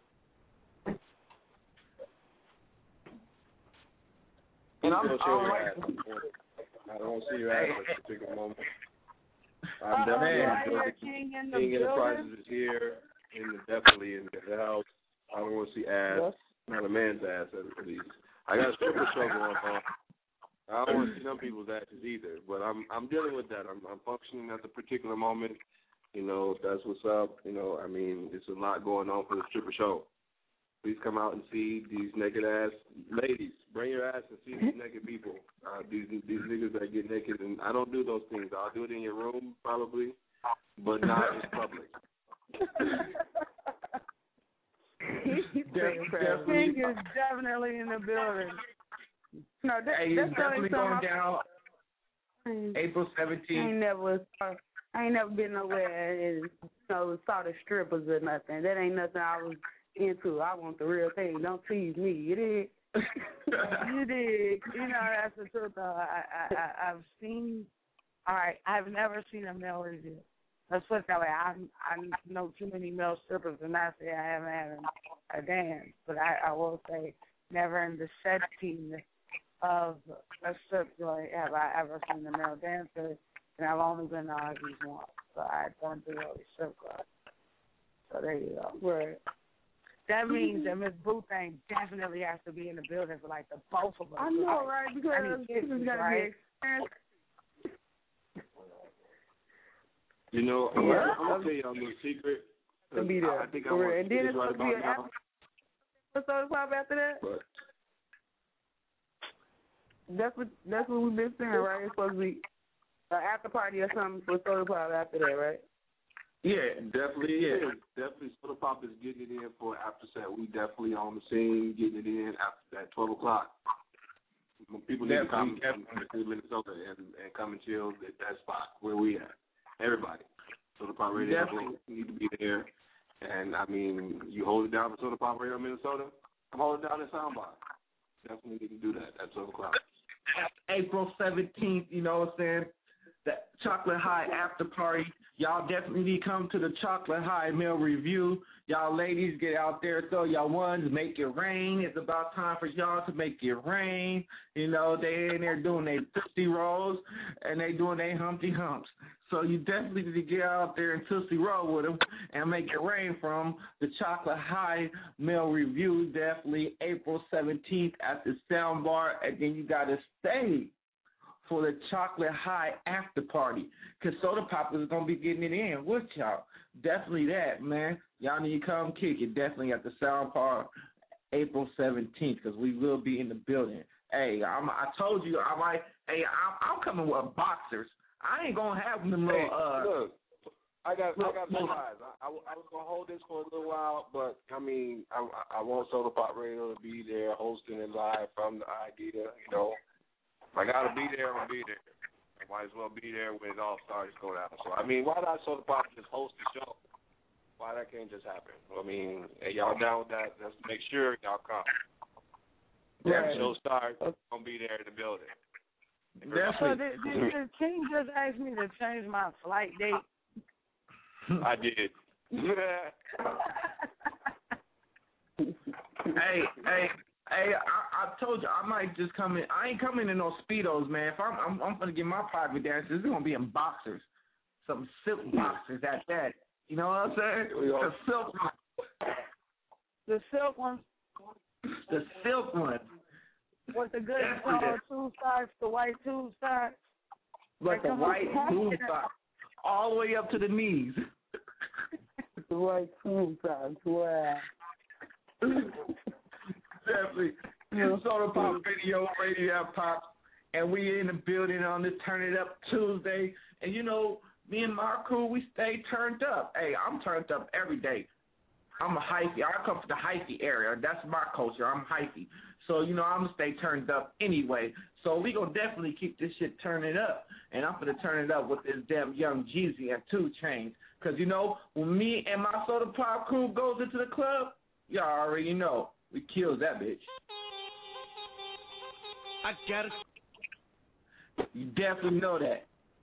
And I don't see your ass at this particular moment. I'm definitely King Enterprises is here, definitely in the house. I don't want to see ass, not a man's ass at least. I got a stripper show going on. I don't want to see some people's asses either, but I'm dealing with that. I'm functioning at the particular moment. You know, that's what's up. You know, I mean, it's a lot going on for the stripper show. Please come out and see these naked ass ladies. Bring your ass and see these naked people. These niggas that get naked, and I don't do those things. I'll do it in your room probably, but not in public. King is definitely in the building. No, that's definitely going down April 17th. I ain't never been nowhere and saw the strippers or nothing. That ain't nothing I was into. I want the real thing. Don't tease me. You dig? You dig? You know, that's the truth. I've seen. All right, I've never seen a male review. Let's put it that way. I know too many male strippers, and I say I haven't had a dance, but I will say never in the setting of a strip joint have I ever seen a male dancer, and I've only been to Augie's once, so I don't do really strip clubs. So there you go. Right. That means that Miss Boothang definitely has to be in the building for like the both of us. I know, right? Because this is gonna be experience. You know, I'm gonna tell y'all a little secret. To be there. I think I want to do this right about now. Episode pop after that. But that's what we've been saying, right? It's supposed to be. after party or something for Soda Pop after that, right? Yeah, definitely is. Definitely Soda Pop is getting it in for after set. We definitely on the scene getting it in after that 12 o'clock. People need to come to Minnesota and come and chill at that spot where we at. Everybody. Soda Pop Radio need to be there. And, I mean, you hold it down for Soda Pop Radio Minnesota, I'm holding down at Soundbar. Definitely need to do that at 12 o'clock. April 17th, you know what I'm saying? The Chocolate High after party. Y'all definitely need to come to the Chocolate High Meal Review. Y'all ladies get out there, throw y'all ones, make it rain. It's about time for y'all to make it rain. You know, they in there doing their Tootsie Rolls and they doing their Humpty Humps. So you definitely need to get out there and Tootsie Roll with them and make it rain from the Chocolate High Meal Review. Definitely April 17th at the Soundbar. And then you got to stay for the Chocolate High after party, because Soda Pop is going to be getting it in with y'all. Definitely that, man. Y'all need to come kick it. Definitely at the Soundbar April 17th, because we will be in the building. Hey, I told you, I'm coming with boxers. I ain't going to have them little, look, I got some guys. I was going to hold this for a little while, but, I mean, I want Soda Pop Radio to be there hosting it live from the idea, you know. If I got to be there, I'm going to be there. I might as well be there when it all starts to go down. So, I mean, why not Soda Pop just host the show? Why that can't just happen? I mean, hey, y'all down with that? Let's make sure y'all come. When the show starts, I'm going to be there in the building. Definitely. So did King just ask me to change my flight date? I did. Hey, I told you I might just come in. I ain't coming in no Speedos, man. If I'm gonna get my private dances, it's gonna be in boxers, some silk boxers at that. You know what I'm saying? The silk one. The silk one. The silk one. With the good tube socks, the white tube socks. Like the white tube socks, all the way up to the knees. The white tube socks. Wow. Definitely. Soda Pop Radio Pop, and we in the building on this Turn It Up Tuesday. And, you know, me and my crew, we stay turned up. Hey, I'm turned up every day. I'm a hyphy. I come from the hyphy area. That's my culture. I'm hyphy. So, you know, I'm going to stay turned up anyway. So we going to definitely keep this shit turning up. And I'm going to turn it up with this damn Young Jeezy and 2 Chainz. Because, you know, when me and my Soda Pop crew goes into the club, y'all already know. We killed that bitch. I got it. You definitely know that.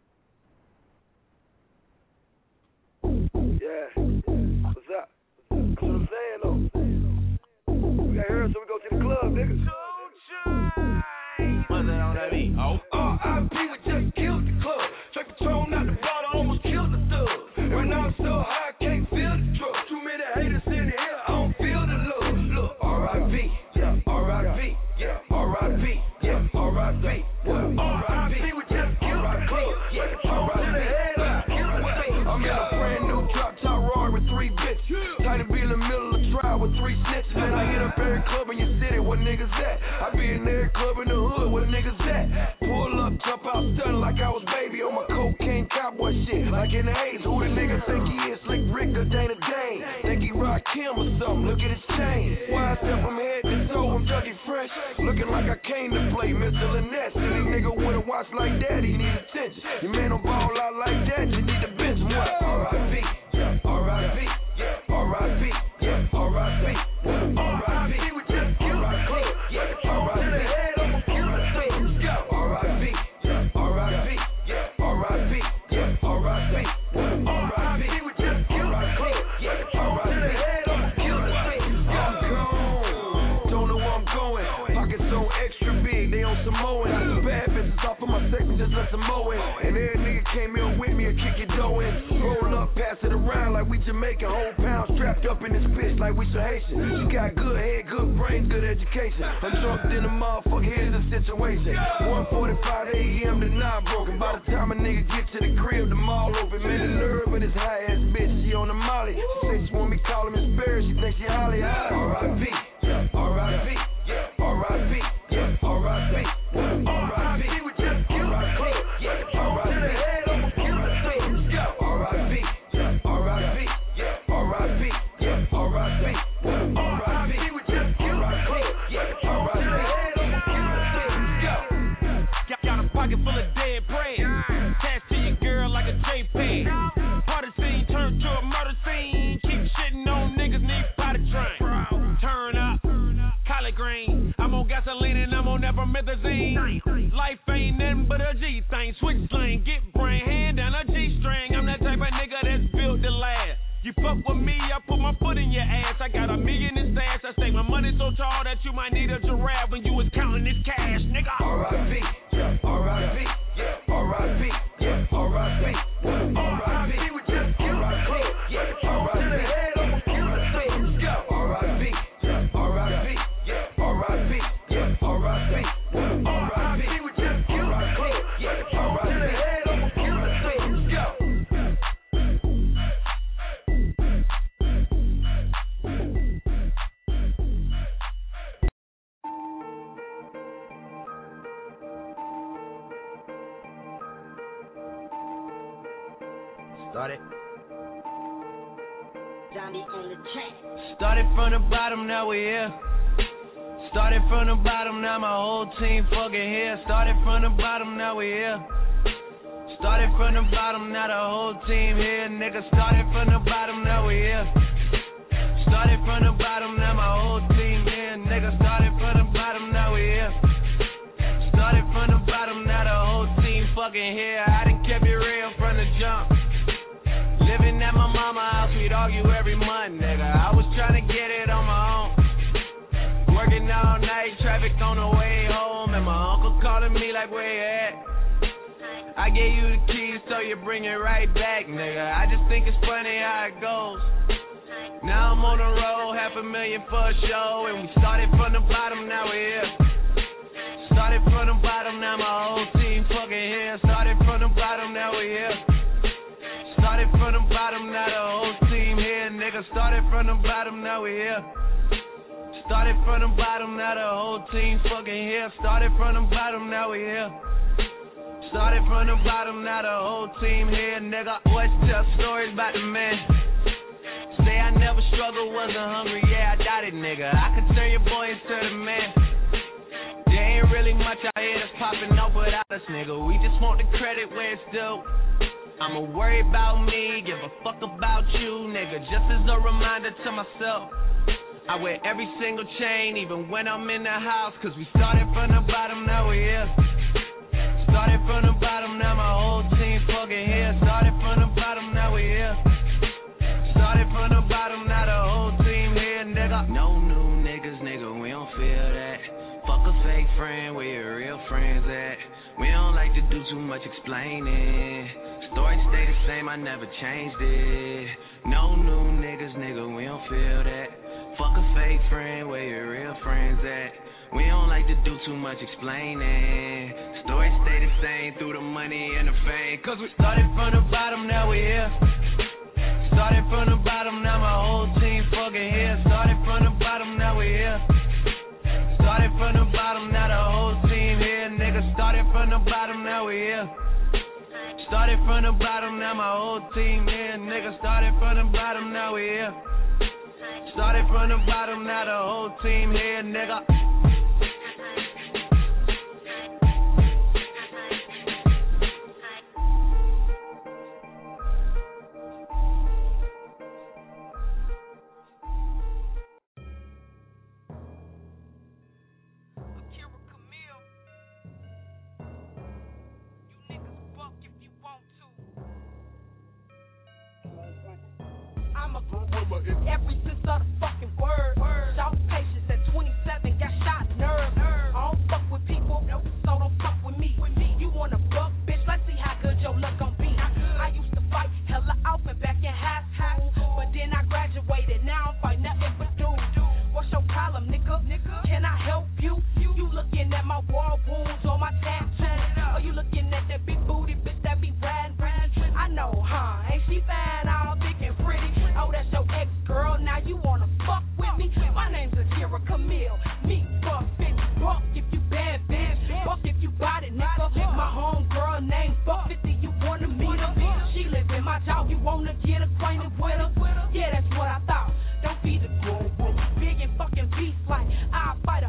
Yeah. What's up? That's what I'm saying, though. We got here, so we go to the club, nigga. What's that on that beat? Oh. R.I.P. we just killed the club. Straight Patron out the bottle, almost killed the thug. And now I'm so high, I can't feel the drug. Too many haters in the air, I don't feel the love. Look, R.I.P. Yeah, R.I.P. Yeah, R.I.P. Yeah, R.I.P. R.I.P. we just killed the club. Straight Patron to the head, I killed the thug. I'm in a brand new drop top Rory with 3 bitches. Tight to be in the middle of the trial with 3 snitches. Man, I hit up every club in your city, where niggas at? I be in every club in the hood, where niggas at? Pull up, jump out, stunning like I was baby on my cocaine cowboy shit. Like in the A's, who the nigga think he is? Slick Rick or Dana Dane? Think he rock Kim or something? Look at his chain. Why I step from head to toe, I'm Dougie Fresh. Looking like I came to play Mr. Lynette. Silly nigga with a watch like that, he need attention. Your man don't ball out like that, you need to bench him. What? R.I.P. Yeah, R.I.P. Yeah, R.I.P. Yeah, R.I.P. R.I.P. we just killed the club. Yeah, R.I.P. to the head, I'ma kill the thing. R.I.P. Yeah, R.I.P. Yeah, R.I.P. Yeah, R.I.P. R.I.P. we just killed the club. Yeah, R.I.P. to the head, I'ma kill the thing. I'm gone. Don't know where I'm going. Pockets so extra big, they on Samoan. Got some bad business off of my section, just let some mow in. And every nigga came in with me and kick your dough in. Roll up, pass it around like we Jamaican. Whole pound strapped up in this bitch like we some Haitian. She got good head, good brains, good education. I'm drunk in the motherfucker, here's the situation. 1:45 a.m. the knob broken. By the time a nigga get to the crib, the mall open. Man, the nerve of this high ass bitch, she on the molly. She say she want me call him Miss Barry, she think she Holly high. R.I.P. Yeah, R.I.P. Yeah, R.I.P. Yeah, R.I.P. R.I.P. we just killed the club. Yeah, R.I.P. collard green. I'm on gasoline and I'm on nepromethazine. Life ain't nothing but a G thing. Switch lane, get brain, hand down a G string. I'm that type of nigga that's built to last. You fuck with me, I put my foot in your ass. I got $1 million in stash. I say my money so tall that you might need a giraffe when you was counting this cash, nigga. R.I.P. Yeah, R.I.P. Yeah, R.I.P. Yeah, R.I.P. R.I.P. We just killed the club. Yeah, R.I.P. To the head, I'ma kill the thing. Let's go. R.I.P. Yeah, R.I.P. Yeah, R.I.P. Yeah, R.I.P. R.I.P. We just killed the club. Yeah, R.I.P. To the head, I'ma kill the thing. Let's go. Started. Johnny on the track. Started from the bottom, now we here. Started from the bottom, now my whole team fucking here. Started from the bottom, now we here. Started from the bottom, now the whole team here. Nigga, started from the bottom, now we here. Started from the bottom, now my whole team here. Nigga, started from the bottom, now we here. Started from the bottom, now the whole team fucking here. I done kept it real from the jump. Living at my mama's house, we'd argue every month, nigga. I was trying to get it on my own. Working all night, traffic on the way home, and my uncle calling me like, where you at? I gave you the keys, so you bring it right back, nigga. I just think it's funny how it goes. Now I'm on the road, $500,000 for a show, and we started from the bottom, now we're here. Started from the bottom, now my whole team fucking here. Started from the bottom, now we're here. Started from the bottom, now the whole team here, nigga. Started from the bottom, now we here. Started from the bottom, now the whole team fucking here. Started from the bottom, now we here. Started from the bottom, now the whole team here, nigga. Boys tell stories about the man. Say I never struggled, wasn't hungry, yeah, I doubt it, nigga. I could turn your boy into the man. There ain't really much out here that's popping up without us, nigga. We just want the credit where it's due. I'ma worry about me, give a fuck about you, nigga. Just as a reminder to myself, I wear every single chain, even when I'm in the house. Cause we started from the bottom, now we here. Started from the bottom, now my whole team fucking here. Started from the bottom, now we here. Started from the bottom, now the whole team here, nigga. No new niggas, nigga, we don't feel that. Fuck a fake friend, where your real friends at? We don't like to do too much explaining. Story stay the same, I never changed it. No new niggas, nigga, we don't feel that. Fuck a fake friend, where your real friends at? We don't like to do too much explaining. Story stay the same through the money and the fame. Cause we started from the bottom, now we here. Started from the bottom, now my whole team fucking here. Started from the bottom, now we here. Started from the bottom, now the whole team here, nigga. Started from the bottom, now we here. Started from the bottom, now my whole team here, nigga. Started from the bottom, now we here. Started from the bottom, now the whole team here, nigga. Every sense of the fucking word. Shout patience at 27, got shot nerve. I don't fuck with people, so don't fuck with me. You wanna fuck, bitch? Let's see how good your luck gon' be. I used to fight hella outfit back in high school, but then I graduated. Now I'm fight nothing but dudes. What's your problem, nigga? Can I help you? You looking at my war wounds or my tattoos? Or you looking at that big booty bitch that be riding? I know, huh? Ain't she fine, all big and pretty? Oh, that's your ex-girl, now you wanna fuck with me? My name's Akira Camille. Me, fuck, bitch, fuck if you bad, bitch. Fuck if you bought it, nigga. My homegirl named Fuck 50, you wanna meet her? She live in my jaw, you wanna get acquainted with her? Yeah, that's what I thought. Don't be the cool boo. Big and fucking beast like I'll fight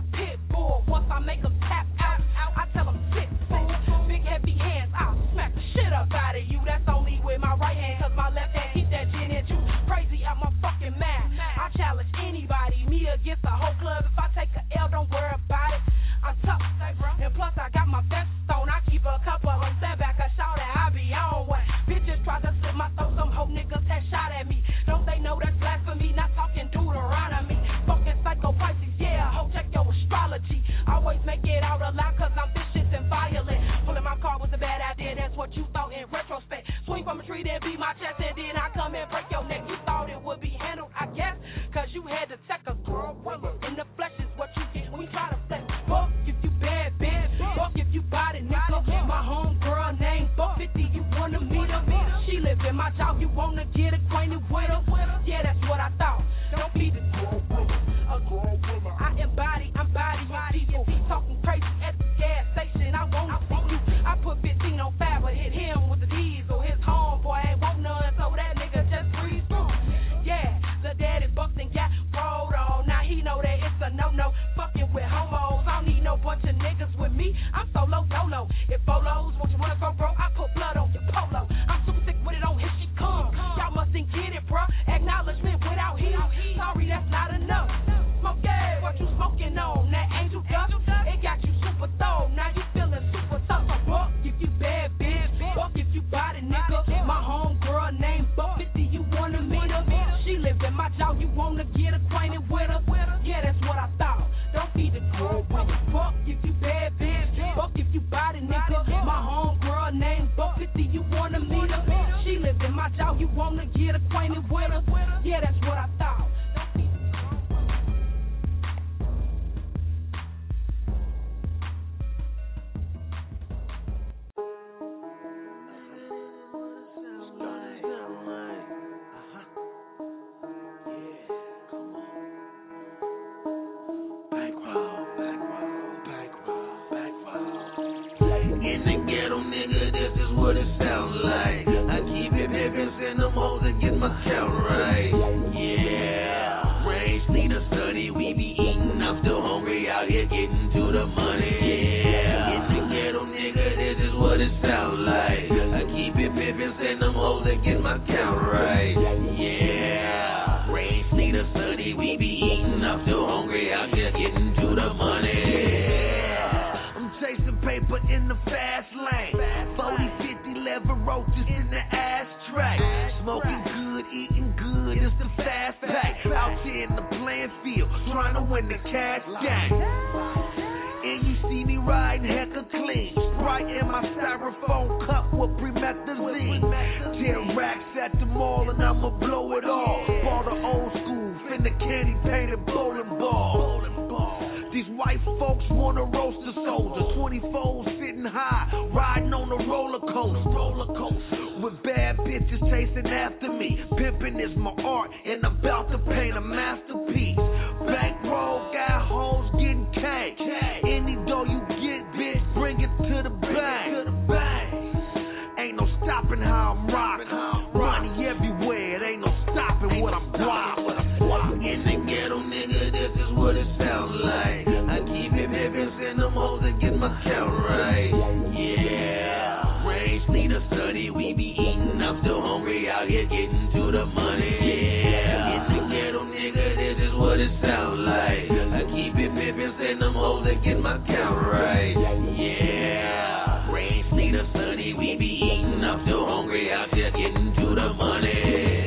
feed the crew. Fuck if you bad, bitch. Fuck if you body, nigga. My homegirl named Buck 50, you wanna meet her? She live in my jaw, you wanna get acquainted with her? Yeah, that's what I thought. What it sound like? I keep it pimpin', send them hoes and get my count right. Yeah, range need a study, we be eating. I'm still hungry out here getting to the money. Yeah, in the ghetto, nigga, this is what it sound like. I keep it pimpin', send them hoes and get my count right. Yeah, range need a study, we be eating. I'm still hungry out here getting to the money. I'm chasing paper in the fast lane. 11 roaches in the ashtray. Smoking good, eating good, it's the fast pack. Out here in the playing field, trying to win the cash game. And you see me riding hecka clean. Sprite in my styrofoam cup with promethazine. 10 racks at the mall and I'ma blow it all. Ball the old school, finna candy painted bowling ball. These white folks wanna roast the soldiers. 24 sitting high, riding on a roller coaster. With bad bitches chasing after me. Pimpin' is my art, and I'm about to paint a masterpiece. Bankroll got hoes getting cash. Any dough you get, bitch, bring it to the bank. Ain't no stopping how I'm rockin'. Money everywhere, it ain't no stopping what I'm blocking. In the ghetto, nigga, this is what it sound like. I keep it pimpin', send them hoes and get my count right. Yeah, range need a study, we be eating. I'm still hungry out here getting to the money. Yeah, in the ghetto, nigga, this is what it sound like. I keep it pimpin', send them hoes and get my count right. Yeah, range need a study, we be eating. I'm still hungry out here getting to the money.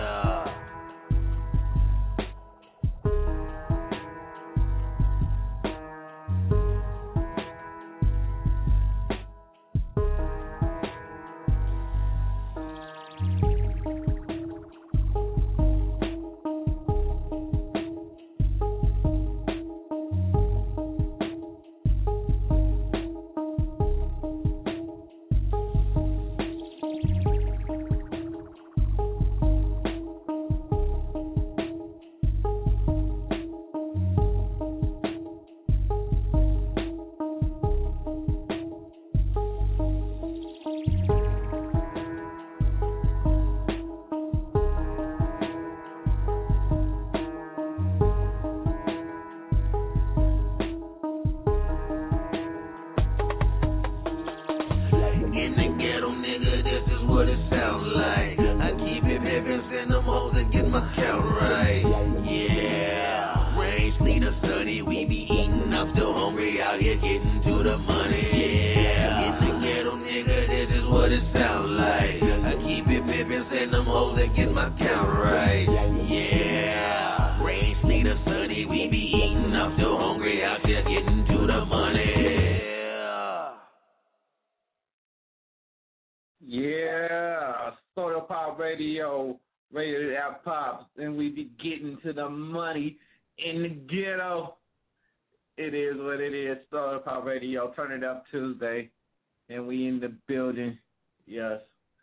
Rated out pops, and we be getting to the money in the ghetto. It is what it is. Soda Pop Radio, turn it up Tuesday, and we in the building. Yes.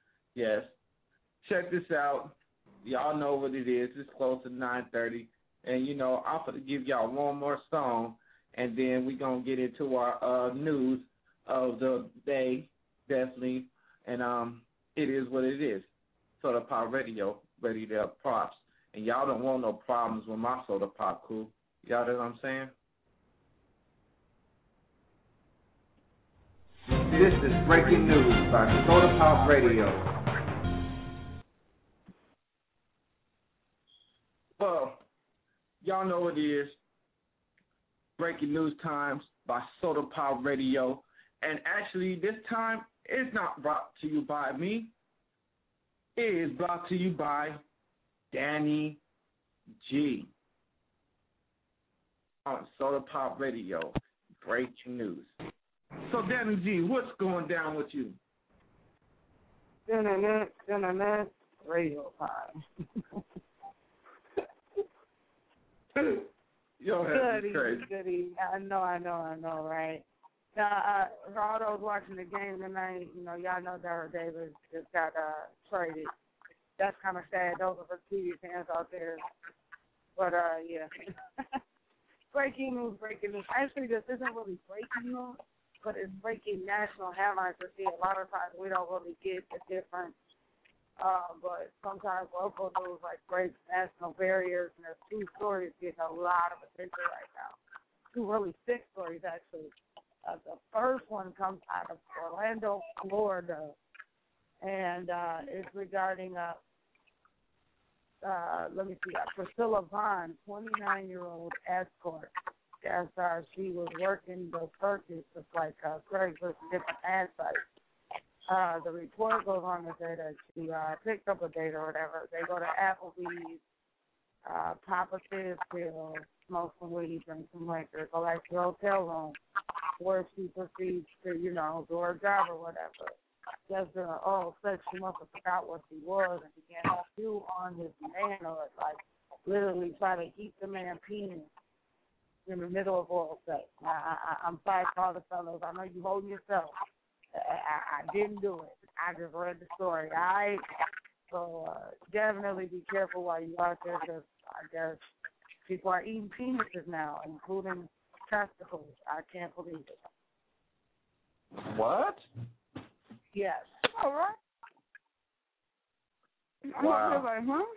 Check this out. Y'all know what it is. It's close to 9:30, and I'm gonna give y'all one more song, and then we gonna get into our news of the day, definitely. And it is what it is. Soda Pop Radio, ready to have props. And y'all don't want no problems with my Soda Pop crew. Y'all know what I'm saying? This is breaking news by Soda Pop Radio. Well, y'all know what it is. Breaking news times by Soda Pop Radio. And actually, this time, it's not brought to you by me. It is brought to you by Danny G. on Soda Pop Radio. Breaking news. So, Danny G, what's going down with you? Radio time. Yo, that's crazy. Goody. I know, right? Now, for all those watching the game tonight, y'all know Darrell Davis just got traded. That's kind of sad. Those are the TV fans out there. But, yeah. Breaking news. Actually, this isn't really breaking news, but it's breaking national headlines to see. A lot of times we don't really get the difference. But sometimes local news breaks national barriers, and there's two stories getting a lot of attention right now. Two really thick stories, actually. The first one comes out of Orlando, Florida, and it's regarding Priscilla Vaughn, 29-year-old escort. Yes, she was working the circuit, just like Craigslist and different ad sites. The report goes on to say that she picked up a date or whatever. They go to Applebee's, pop a fizz pill, smoke some weed, drink some liquor, go back to the hotel room, where she proceeds to, do her job or whatever. Just during oral sex, she must have forgot what she was and began to chew on his manhood, literally try to eat the man's penis in the middle of oral sex. I'm sorry to all the fellas. I know you holding yourself. I didn't do it. I just read the story. All right? So definitely be careful while you're out there, because I guess people are eating penises now, including testicles. I can't believe it. What? Yes. All right. Wow.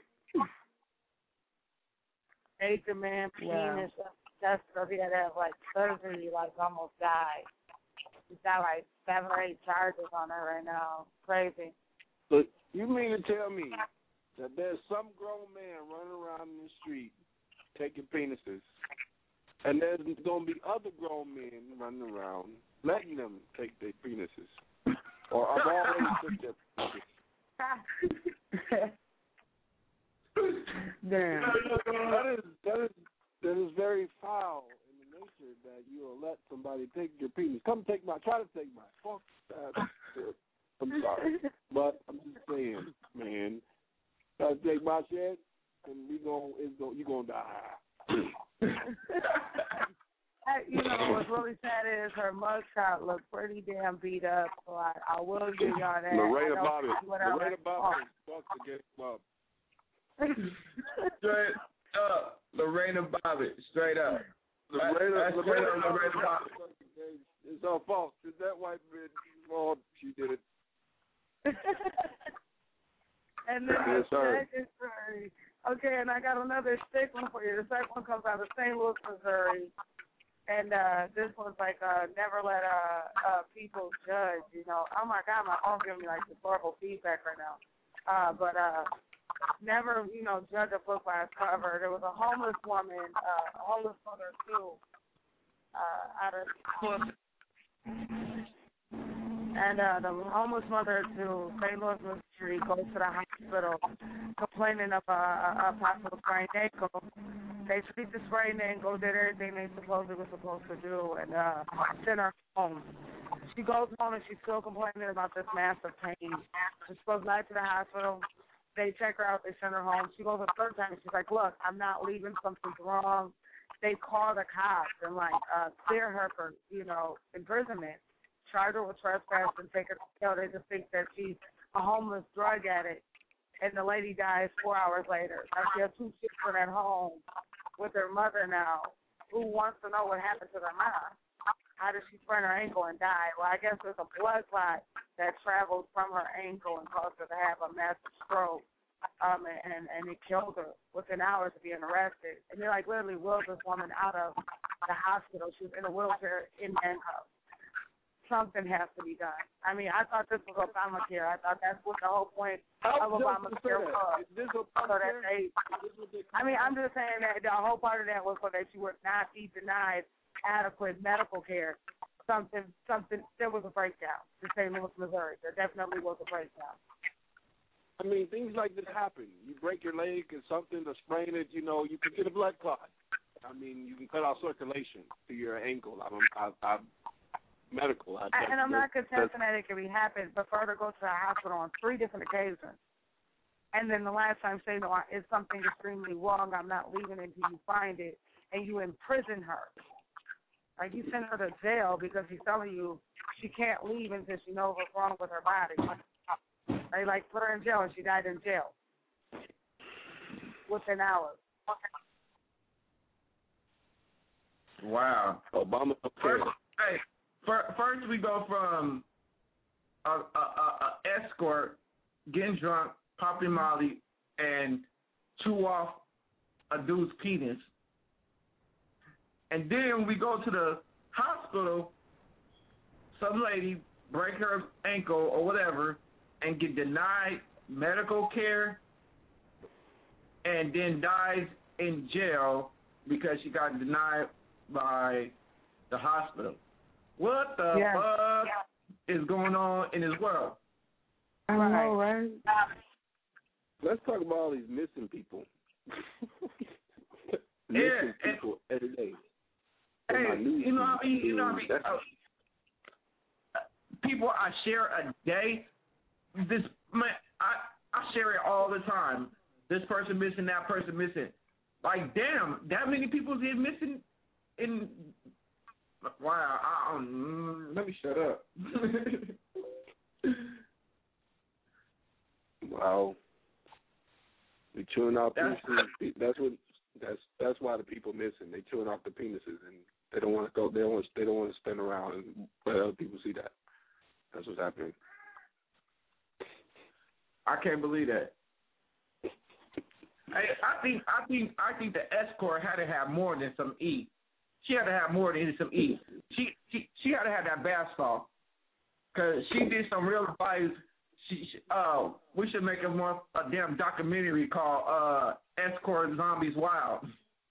Ate the man penis. That's because he had to have surgery, almost died. She's got 7 or 8 charges on her right now. Crazy. So you mean to tell me that there's some grown man running around in the street taking penises, and there's going to be other grown men running around letting them take their penises? Or I've already took their penises. Damn. That is very foul in the nature that you will let somebody take your penis. Try to take my. Fuck that. I'm sorry. But I'm just saying, man. Try to take my shit, and you're going to die. What's really sad is her mugshot looks pretty damn beat up, so I will give y'all that. Lorena Bobbitt fucked the game up. Straight up. Lorena Bobbitt. Straight up. Lorena Bobbitt. It's her fault. It's that white bitch's fault. She did it. And then the second story. Okay, and I got another thick one for you. The second one comes out of St. Louis, Missouri. And this one's never let people judge, Oh, my God, my phone's giving me, this horrible feedback right now. But never, judge a book by its cover. There was a homeless woman, a homeless mother, too, out of and the homeless mother to St. Louis, Missouri, goes to the hospital complaining of a possible sprained ankle. They treat the sprained ankle, did everything they supposedly were supposed to do, and sent her home. She goes home and she's still complaining about this massive pain. She goes back to the hospital. They check her out. They send her home. She goes a third time and she's like, look, I'm not leaving. Something's wrong. They call the cops and, clear her for, imprisonment. Charge her with trespass and take her to jail. They just think that she's a homeless drug addict. And the lady dies 4 hours later. Now she has 2 children at home with her mother now, who wants to know what happened to their mom. How did she sprain her ankle and die? Well, I guess there's a blood clot that traveled from her ankle and caused her to have a massive stroke. And it killed her within hours of being arrested. And they literally wheeled this woman out of the hospital. She was in a wheelchair in handcuffs. Something has to be done. I mean, I thought this was Obamacare. I thought that's what the whole point of Obamacare was. I'm just saying that the whole part of that was so that she would not be denied adequate medical care. There was a breakdown in St. Louis, Missouri. There definitely was a breakdown. I mean, things like this happen. You break your leg or something, or sprain it, you can get a blood clot. I mean, you can cut off circulation to your ankle. I'm medical. I'm not contesting that it can be happened, but for her to go to the hospital on 3 different occasions, and then the last time say, no, it's something extremely wrong, I'm not leaving until you find it, and you imprison her. Like, you send her to jail because she's telling you she can't leave until she knows what's wrong with her body. They, like, put her in jail, and she died in jail within hours. Wow. Obama. First we go from a escort getting drunk, popping Molly, and chew off a dude's penis. And then we go to the hospital, some lady break her ankle or whatever and get denied medical care and then dies in jail because she got denied by the hospital. What the fuck is going on in this world? I know, right? Let's talk about all these missing people. Missing people every day. Hey, you know what I mean? People I share a day. This man, I share it all the time. This person missing, that person missing. Like, damn, that many people get missing in. Wow, let me shut up. Wow, they chewing off penises. That's why the people missing. They chewing off the penises, and they don't want to go. They don't want to stand around and let other people see that. That's what's happening. I can't believe that. I think the escort had to have more than some E. She had to have more than some E. She had to have that bath salt because she did some real advice. We should make a damn documentary called Escort Zombies Wild.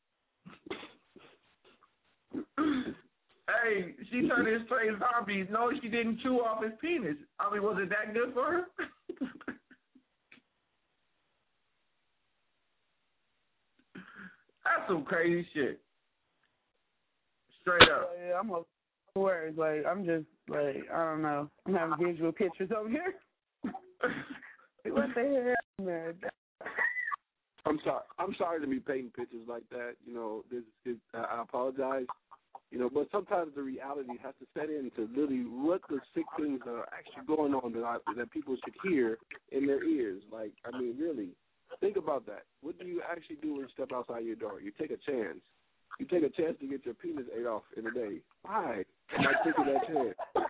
Hey, she turned his straight zombie. No, she didn't chew off his penis. I mean, was it that good for her? That's some crazy shit. Straight up. Yeah, I'm worried. Like, I'm just, like, I don't know. I'm having visual pictures over here. What the hell, man? I'm sorry to be painting pictures like that. You know, I apologize. You know, but sometimes the reality has to set in to really what the sick things that are actually going on that people should hear in their ears. Like, I mean, really, think about that. What do you actually do when you step outside your door? You take a chance. You take a chance to get your penis ate off in a day. Why am I taking that chance?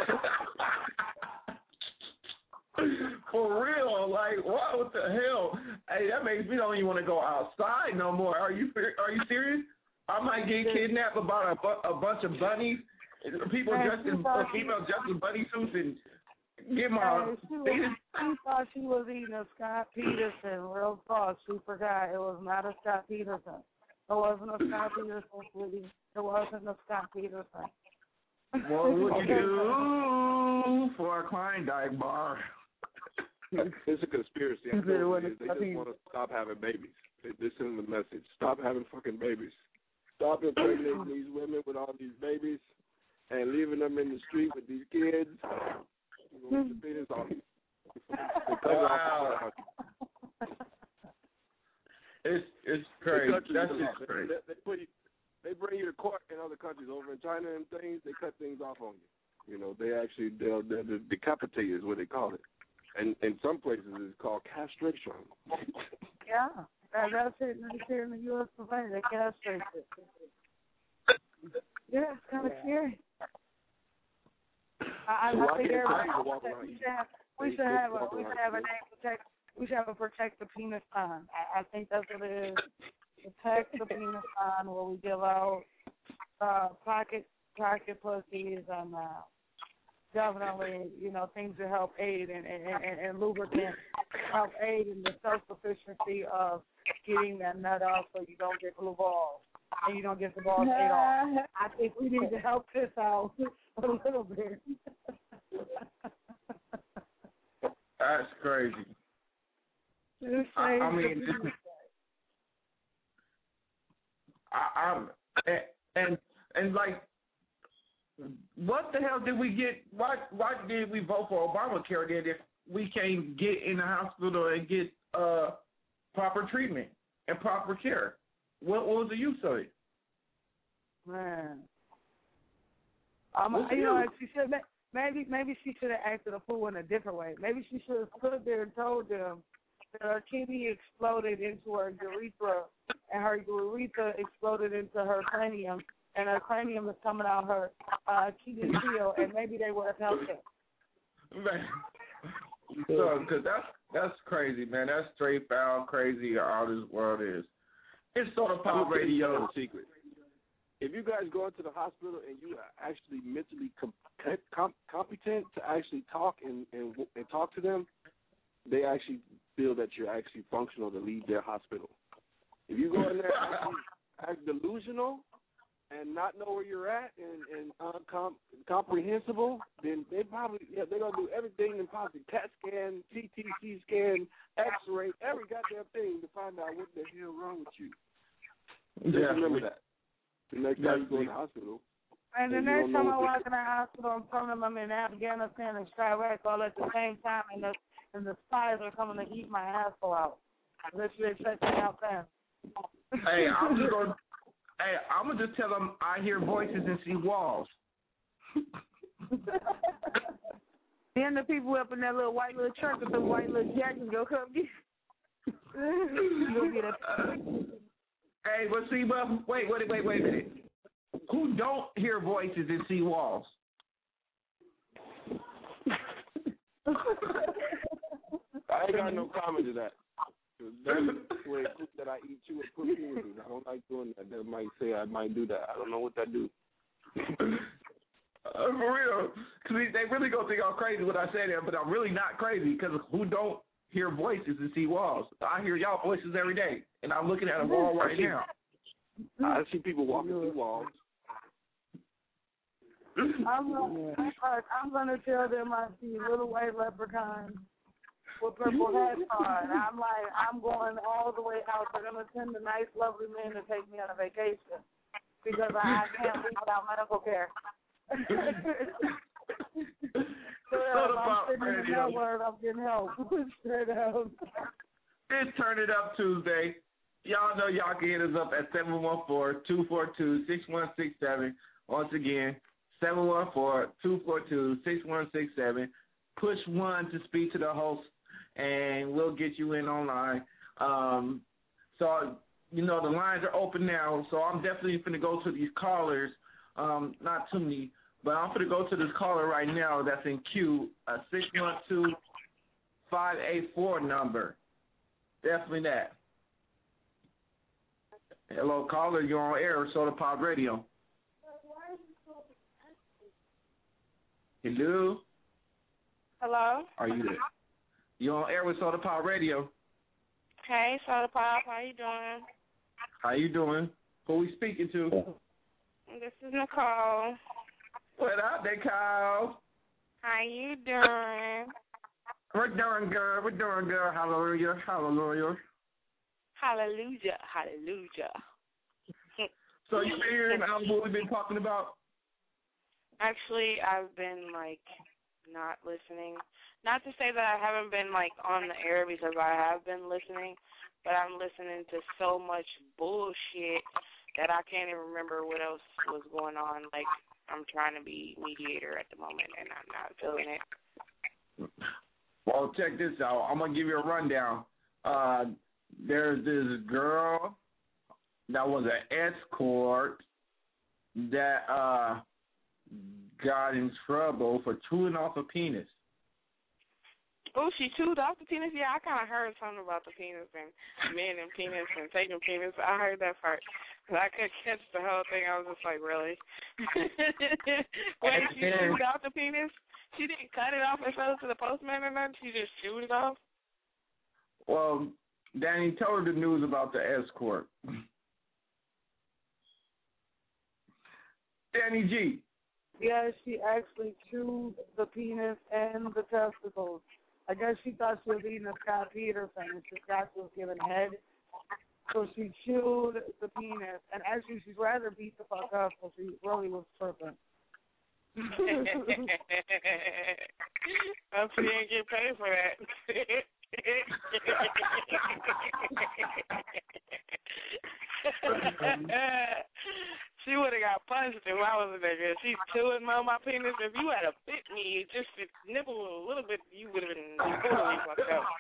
For real, like, what the hell? Hey, that makes me don't even want to go outside no more. Are you serious? I might get kidnapped about a bunch of bunnies, people dressed in female dressed in bunny suits, and get my. She thought she was eating a Scott Peterson. Real talk, she forgot it was not a Scott Peterson. It wasn't a Scott Peterson, sweetie. It wasn't a Scott Peterson. What would you do for a Klondike bar? It's a conspiracy. They just want to stop having babies. They send the message: stop having fucking babies. Stop impregnating these women with all these babies and leaving them in the street with these kids. You're going to penis off. Wow. It's crazy. That's just crazy. They bring you to court in other countries, over in China and things. They cut things off on you. You know, they'll decapitate you is what they call it. And in some places it's called castration. Yeah. That's it. Right here in the U.S. of A. They castrate it. Yeah, it's kind of scary. I think we should have a name protect. We should have a protect the penis sign. I think that's what it is. Protect the penis sign, where we give out pocket pussies and definitely, you know, things to help aid and lubricant, help aid in the self-sufficiency of getting that nut off so you don't get blue balls and you don't get the balls ate off. I think we need to help this out a little bit. That's crazy. I mean, And like, what the hell did we get? Why did we vote for Obamacare then if we can't get in the hospital and get proper treatment and proper care? What was the use of it? Man, like she should. Maybe she should have acted a fool in a different way. Maybe she should have stood there and told them that her kidney exploded into her urethra, and her urethra exploded into her cranium, and her cranium is coming out her kidney seal, and maybe they would have helped her. Man, so, cause that's crazy, man. That's straight foul crazy. All this world is. It's Soda Pop Radio. Secret. If you guys go into the hospital and you are actually mentally competent to actually talk and talk to them, they actually feel that you're actually functional to leave their hospital. If you go in there act delusional and not know where you're at and incomprehensible, then they're gonna do everything impossible. CAT scan, CT scan, X-ray, every goddamn thing to find out what the hell wrong with you. Just remember that. The next time you go to the hospital. And the next time I walk in the hospital, I'm telling them I'm in Afghanistan and Iraq all at the same time, and the spies are coming to eat my asshole out. Literally check me out fast. Hey, I'm gonna just tell them I hear voices and see walls. Then the people up in that little white little truck with the white little jackets go come get. You'll get a. Hey, but see, but wait a minute. Who don't hear voices and see walls? I ain't got no comment to that. That's the way that I eat you with cookies. I don't like doing that. They might say I might do that. I don't know what that do. For real. Cause they really gonna think I'm crazy when I say that, but I'm really not crazy because who don't hear voices and see walls? I hear y'all voices every day, and I'm looking at a wall right now. I see people walking through walls. I'm gonna tell them I see little white leprechauns with purple hats on. I'm going all the way out. They're gonna send a nice, lovely man to take me on a vacation because I can't leave without medical care. I'm sitting in that word, I'm getting help. Straight up. It's Turn It Up Tuesday. Y'all know y'all can hit us up at 714-242-6167. Once again, 714-242-6167. Push 1 to speak to the host, and we'll get you in online. So, the lines are open now, so I'm definitely going to go to these callers. Not too many, but I'm going to go to this caller right now that's in queue, a 612-584 number. Definitely that. Hello, caller. You're on air with Soda Pop Radio. Hello? Hello? Are you there? You're on air with Soda Pop Radio. Hey, Soda Pop. How you doing? How you doing? Who we speaking to? This is Nicole. What up, Nicole? How you doing? We're doing good. Hallelujah. Hallelujah. Hallelujah. Hallelujah. So you been hearing what we've been talking about? Actually, I've been, not listening. Not to say that I haven't been, on the air because I have been listening, but I'm listening to so much bullshit that I can't even remember what else was going on. I'm trying to be mediator at the moment, and I'm not feeling it. Well, check this out. I'm going to give you a rundown. There's this girl that was an escort that got in trouble for chewing off a penis. Oh, she chewed off the penis? Yeah, I kind of heard something about the penis and men and penis and taking penis. I heard that part. But I couldn't catch the whole thing. I was just like, really? When she chewed off the penis, she didn't cut it off and sell it to the postman or nothing? She just chewed it off? Well, Danny, tell her the news about the escort. Danny G. Yeah, she actually chewed the penis and the testicles. I guess she thought she was eating a Scott Peterson and she thought she was giving head. So she chewed the penis, and actually she'd rather beat the fuck up, so she really was tripping. Hope she didn't get paid for that. She would have got punched if I was a nigga. She's chewing on my penis. If you had bit me, just to nibble a little bit, you would have been totally fucked up.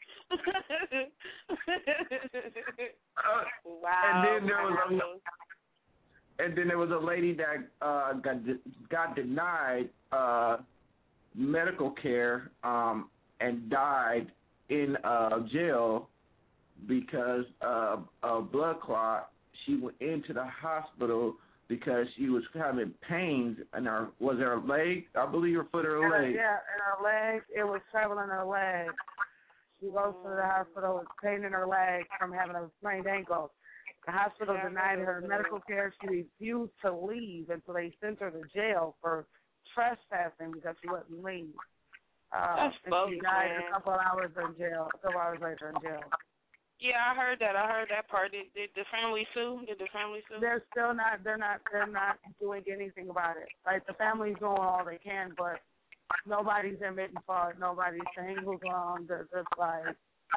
Wow. And then there was a lady that got denied medical care and died in jail because of a blood clot. She went into the hospital because she was having pains in her leg? I believe her foot or her leg. Yeah, in her leg. It was traveling in her leg. She goes to the hospital with pain in her leg from having a sprained ankle. The hospital denied her medical care. She refused to leave until they sent her to jail for trespassing because she wouldn't leave. And she died a couple of hours later in jail. Yeah, I heard that. Part. Did the family sue? They're still not. They're not doing anything about it. Like, the family's doing all they can, but nobody's admitting fault. Nobody's saying who's wrong. They're just like,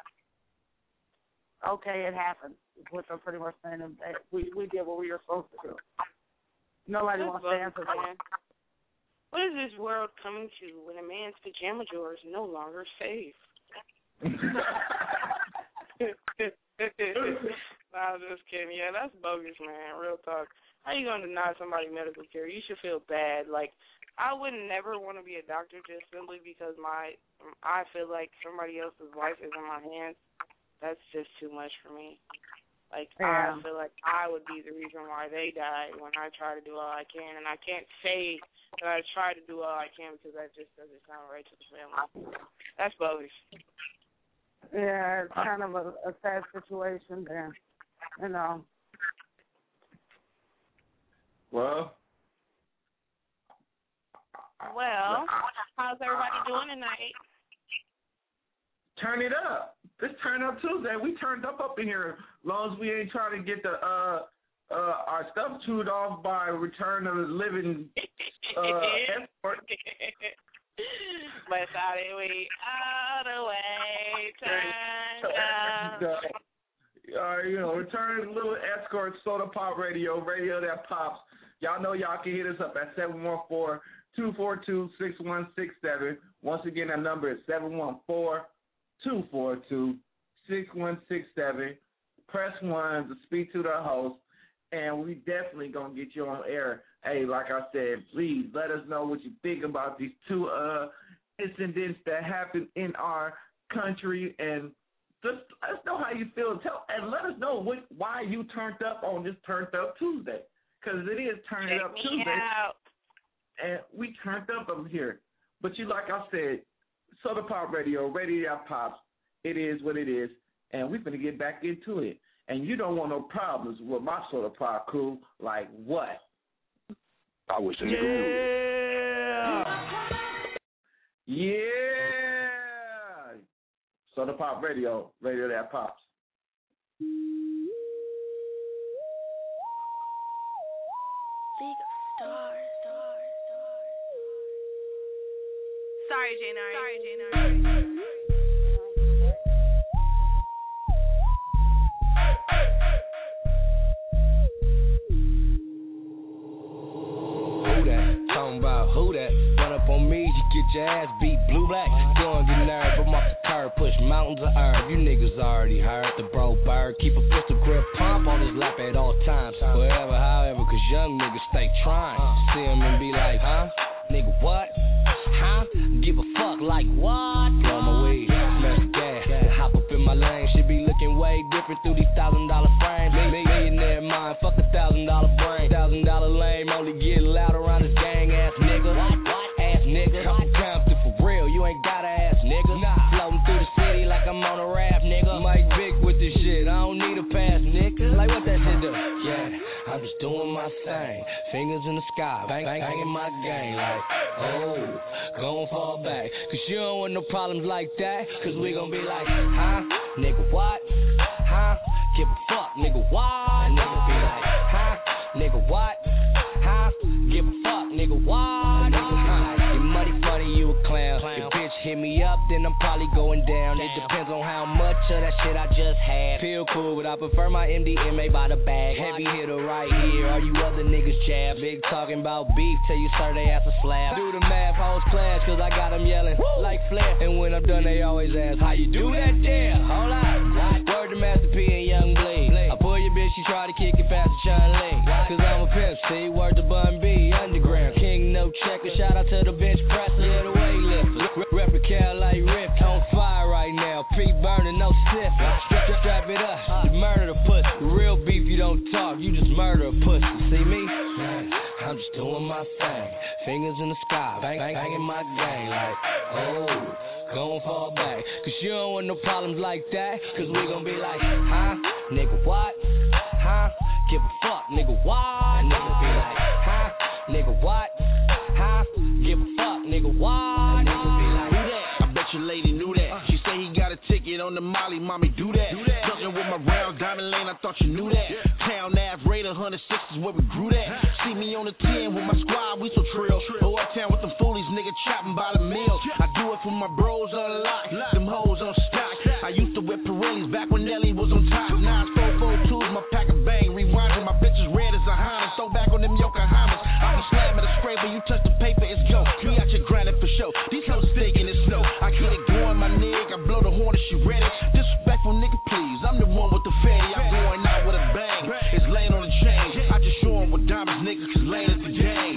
okay, it happened. What they're pretty much saying. We did what we were supposed to do. Nobody wants to answer that. What is this world coming to when a man's pajama drawer is no longer safe? Nah, I'm just kidding. Yeah, that's bogus, man. Real talk. How you gonna deny somebody medical care? You should feel bad. Like, I would never want to be a doctor just simply because I feel like somebody else's life is in my hands. That's just too much for me. Like, I feel like I would be the reason why they died when I try to do all I can, and I can't say that I try to do all I can because that just doesn't sound right to the family. That's bogus. Yeah, it's kind of a sad situation there, you know. Well, how's everybody doing tonight? Turn it up. It's Turn Up Tuesday. We turned up in here. As long as we ain't trying to get the our stuff chewed off by Return of the Living escort. But shawty, we all the way turned up. Return of the Living escort, Soda Pop Radio, radio that pops. Y'all know y'all can hit us up at 714-242-6167. Once again, that number is 714-242-6167. Press 1 to speak to the host, and we definitely going to get you on air. Hey, like I said, please let us know what you think about these two incidents that happened in our country, and just let us know how you feel. And let us know why you turned up on this Turned Up Tuesday, because it is Turned Up Tuesday. And we turned up over here. But like I said, Soda Pop Radio, radio that pops. It is what it is, and we're going to get back into it. And you don't want no problems with my Soda Pop crew. Like what? I wish a nigga would. Yeah. Soda Pop Radio, radio that pops. Sorry, J9. Talking about who that? Run up on me, you get your ass beat blue black. Going get nerve, I'm off the curb, push mountains of earth. You niggas already heard the bro bird. Keep a pistol grip pump on his lap at all times. Wherever, however, cause young niggas stay trying. See him and be like, huh? Nigga, what? Huh? Give a fuck like what? Blow my weed, smash the gas, hop up in my lane. Should be looking way different through these $1,000 frames. Millionaire mind, fuck $1,000 brain. $1,000 lame, only get loud around this gang ass nigga. Ass nigga, I'm Compton for real. You ain't got a ass nigga. Floating through the city like I'm on a raft, nigga. Mike Vick with this shit, I don't need a pass, nigga. Like what that shit do? Yeah, I'm just doing my thing. Fingers in the sky, banging my game like, oh, gon' fall back. Cause you don't want no problems like that. Cause we gon' be like, huh? Nigga, what? Huh? Give a fuck fuck, nigga, why? Nigga be like, huh? Nigga, what? Huh? Give a fuck, nigga, why? Nigga, huh? You muddy funny, you a clown. If bitch hit me up, then I'm probably going down. It depends on how much of that shit I just had. Feel cool, but I prefer my MDMA by the bag. Heavy hitter right here, all you other niggas jab. Big talking about beef, tell you sir they ass a slab. Do the math, hoes class, cause I got them yelling like Flair. And when I'm done, they always ask, how you do that there? Hold on. Word to Master P and Young Bleed. I pull your bitch, she try to kick it faster, Sean Lee. Cause I'm a pimp, see, word to Bun B, underground. King, no checker, shout out to the bench presser, yeah, the weightlifter. Rep a cow like Rip, on fire right now. P burning, no sip. Strap it up, you murder the pussy. Real beef, you don't talk, you just murder a pussy. See me? I'm just doing my thing. Fingers in the sky, banging my gang like, oh. Gon' fall back, cause you don't want no problems like that. Cause we gon' be like, huh? Nigga, what? Huh? Give a fuck, nigga, why? Nigga be like, huh? Nigga, what? Huh? Give a fuck, nigga, why? Nigga be like, who that? I bet your lady knew that. She say he got a ticket on the Molly, mommy, do that. Jumping with my round diamond lane, I thought you knew that. Town Ave, Raider, 106 is where we grew that. See me on the 10 with my squad, we so trill. Go uptown with them foolies, nigga, chopping by the meal. I do it for my bros on lock, them hoes on stock. I used to wear Pirellis back when Nelly was on top. Now it's 442s, my pack of bang, rewinding. My bitch is red as a Honda, so back on them Yokohamas. I be slamming the spray, but you touch the paper, it's go. Me out your granite for show. These hoes faking it snow. I get it going, my nigga. I blow the horn if she ready. Disrespectful nigga, please. I'm the one with the fatty. I'm going out with a bang. It's laying on the chain. I just show 'em with diamonds, niggas, cause lane is the game.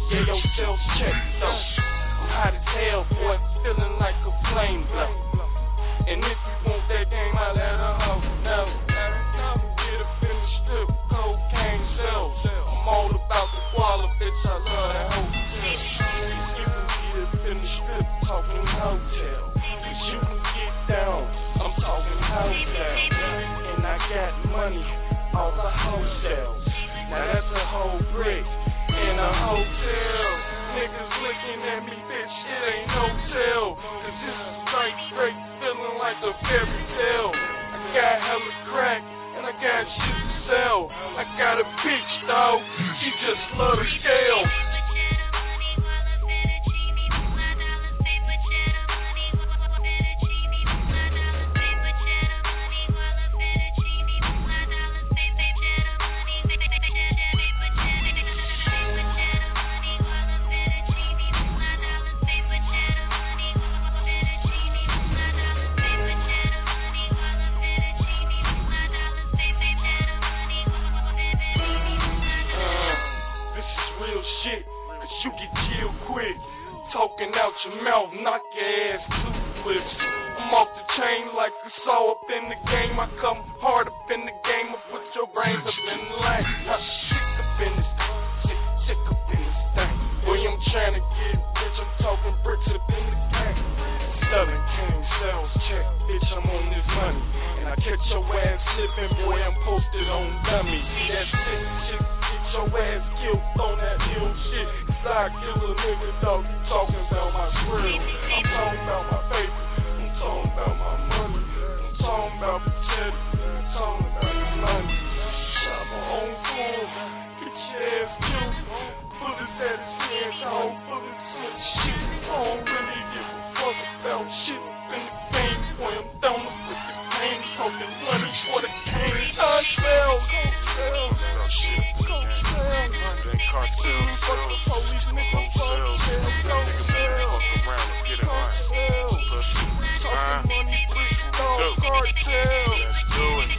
Yeah, your sales check, though. I'm hot as hell, boy, feeling like a flame blow. And if you want that game, I let her hoe know. Get up in the strip, cocaine sales. I'm all about the quality, bitch, I love that hoe. You can get up in the strip, talking hotel. Cause you can get down, I'm talking hotel. And I got money off the hotels. Now that's a whole brick in a hotel. Niggas looking at me, bitch, it ain't no tell. Cause this is straight, feeling like a fairy tale. I got hella crack, and I got shit to sell. I got a bitch, though, she just love the scale. Talking out your mouth, knock your ass toothless. I'm off the chain like a saw up in the game. I come hard up in the game. I put your brains up in the line. I'm sick up in this thing, sick up in this thing. Boy, I'm trying to get rich. I'm talking bricks up in the game. Southern King sales check, bitch, I'm on this money. And I catch your ass slipping, boy, I'm posted on dummy. That sick shit, get your ass killed on that ill shit. I kill a nigga, dog, you talking about my grill. I'm talking about my paper, I'm talking about my money. I'm talking about potato, I'm talking about the money. Shot my own fool, get your ass killed. Bullets at his hands, I don't bullets in shit. I don't really give a fuck about shit in the game. Boy, I'm down with the pain, talking money for the cane. Cartel, police niggas, fuck around and get it right. Talking money, bricks, dog, cartel. Let's do it.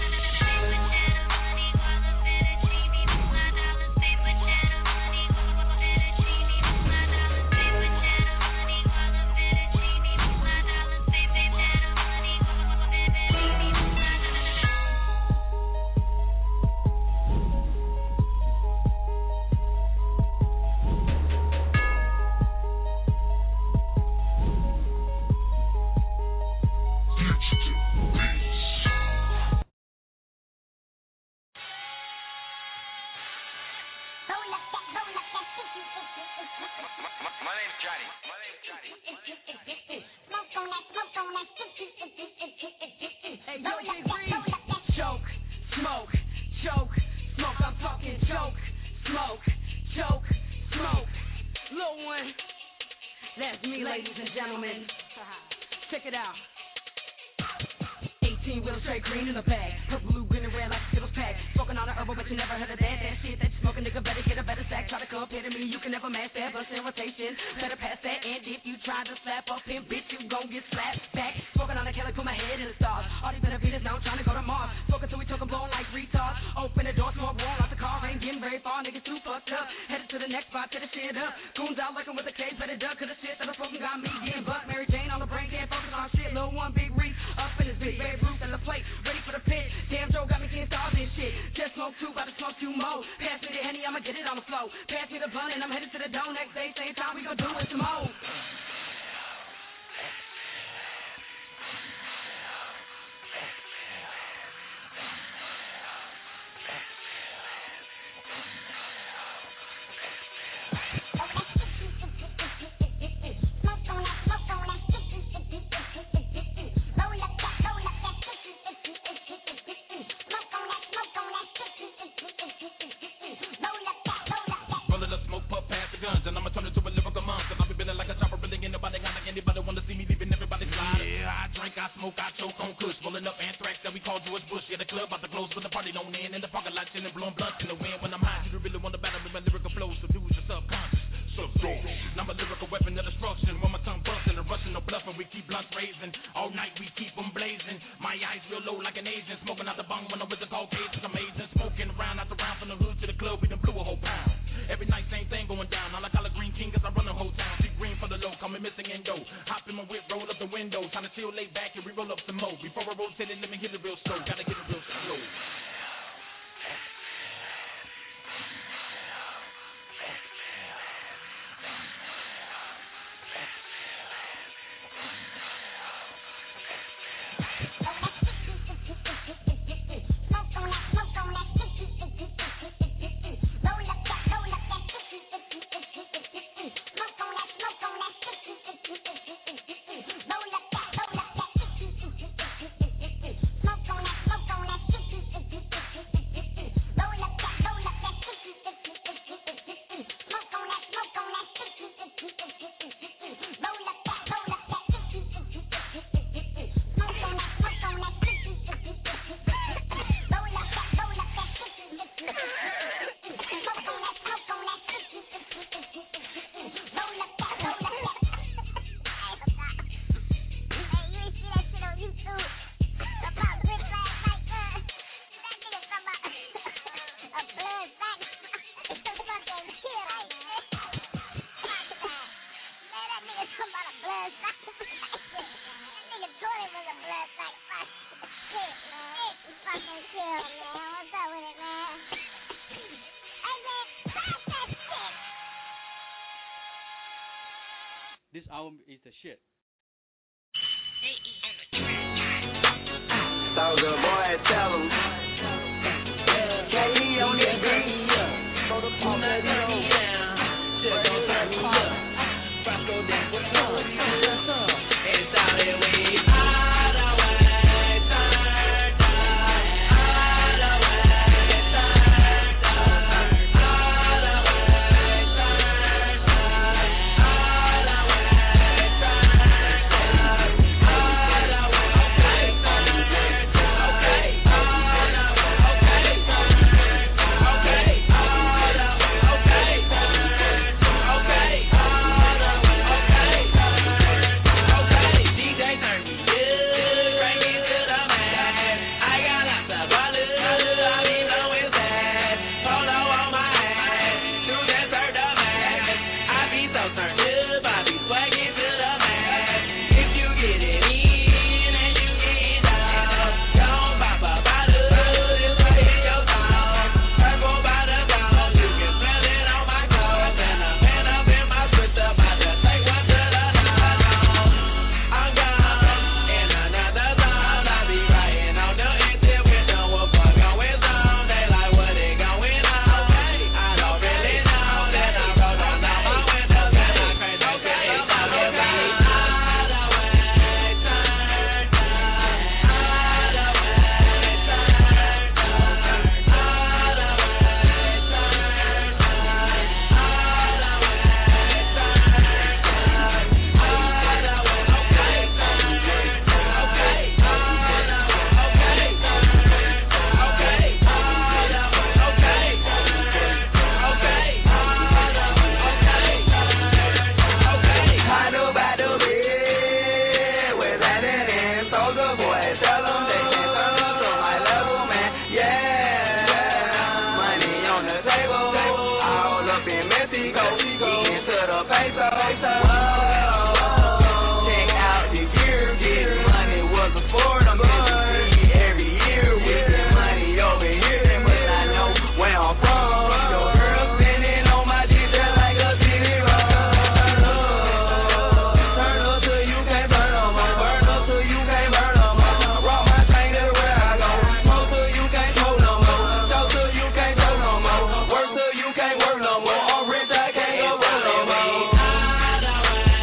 That's me, ladies and gentlemen. Check it out. 18-wheeler straight green in the bag. Purple, blue, green, and red like a Skittles pack. Smoking on the herbal, but you never heard of that. That shit that you smoking, nigga, better get a better sack. Try to compare to me, you can never match that. Bust in rotation, better pass that. And if you try to slap up him, bitch, you gon' get slapped back. Smoking on the Kelly, put my head in the stars. All these Benavides, now I'm trying to go to Mars. Smoking till we took 'em blown like retards. Open the door, smoke roll out the car. Ain't getting very far, niggas too fucked up. Headed to the next spot, tear the shit up. Goons out lurking with the cage, better duck. Cause the shit that I'm smoking got me getting bucked. Mary Jane on the brain, can't focus on shit. Lil' one big Reese up in his big Babe Ruth and the plate. Ready for the pit. Damn, Joe got me getting stars and shit. Just smoke two, about to smoke two more. Pass me the Henny, I'ma get it on the floor. Pass me the blunt and I'm headed to the dough. Next day, same time, we gon' do it some more. Rolling up smoke, puff, pass the guns, and I'ma turn it to a lyrical monster. I'll be feeling like a chopper, really my whip, roll up the window. Time to chill, lay back, and we roll up some more. Before I rotate it, let me hit it real slow. Gotta get it real slow. This album is the shit. Soldier boy, tell him. KE on the beat. For the pump that down. Shit gon' turn me up. Roscoe Dash with fun. It's all the way. All the way. Turn down. All the way. Turn down. All the way. Turn down. All the way. Turn down. All the way. Okay. All the way. Okay. Okay. All the way. Okay. Okay. All the way. Okay. DJ turn me good, bring me to the mat. I got lots of ballers, I be blowing sad. Polo on my hat, to desert the mat. I be so turned up, I be swagging to the mat. If you get it in and you get down, don't pop a bottle, this right in your mouth. Purple by the pound, you can smell it on my clothes. And a man up in my switch up, I just take one to the down. I'm gone in another zone. I be riding on the exit with no one fuck going on. They like what it going on. I don't really know. Then I roll down all my windows and I crazy okay. All the way, turn down. All the way, turn down. All the way, turn down. All the way, check out the gear, getting money was a sport. I'm busy every year, we get money over here, but I know where I'm from. Your girl spinning on my dick just like a city roll. Turn up till you can't burn no more, burn up till you can't burn no more. Rock my chain everywhere I go, smoke till you can't smoke no more, choke till you can't choke no more, work till you can't work no more. I'm rich, I can't go work no more.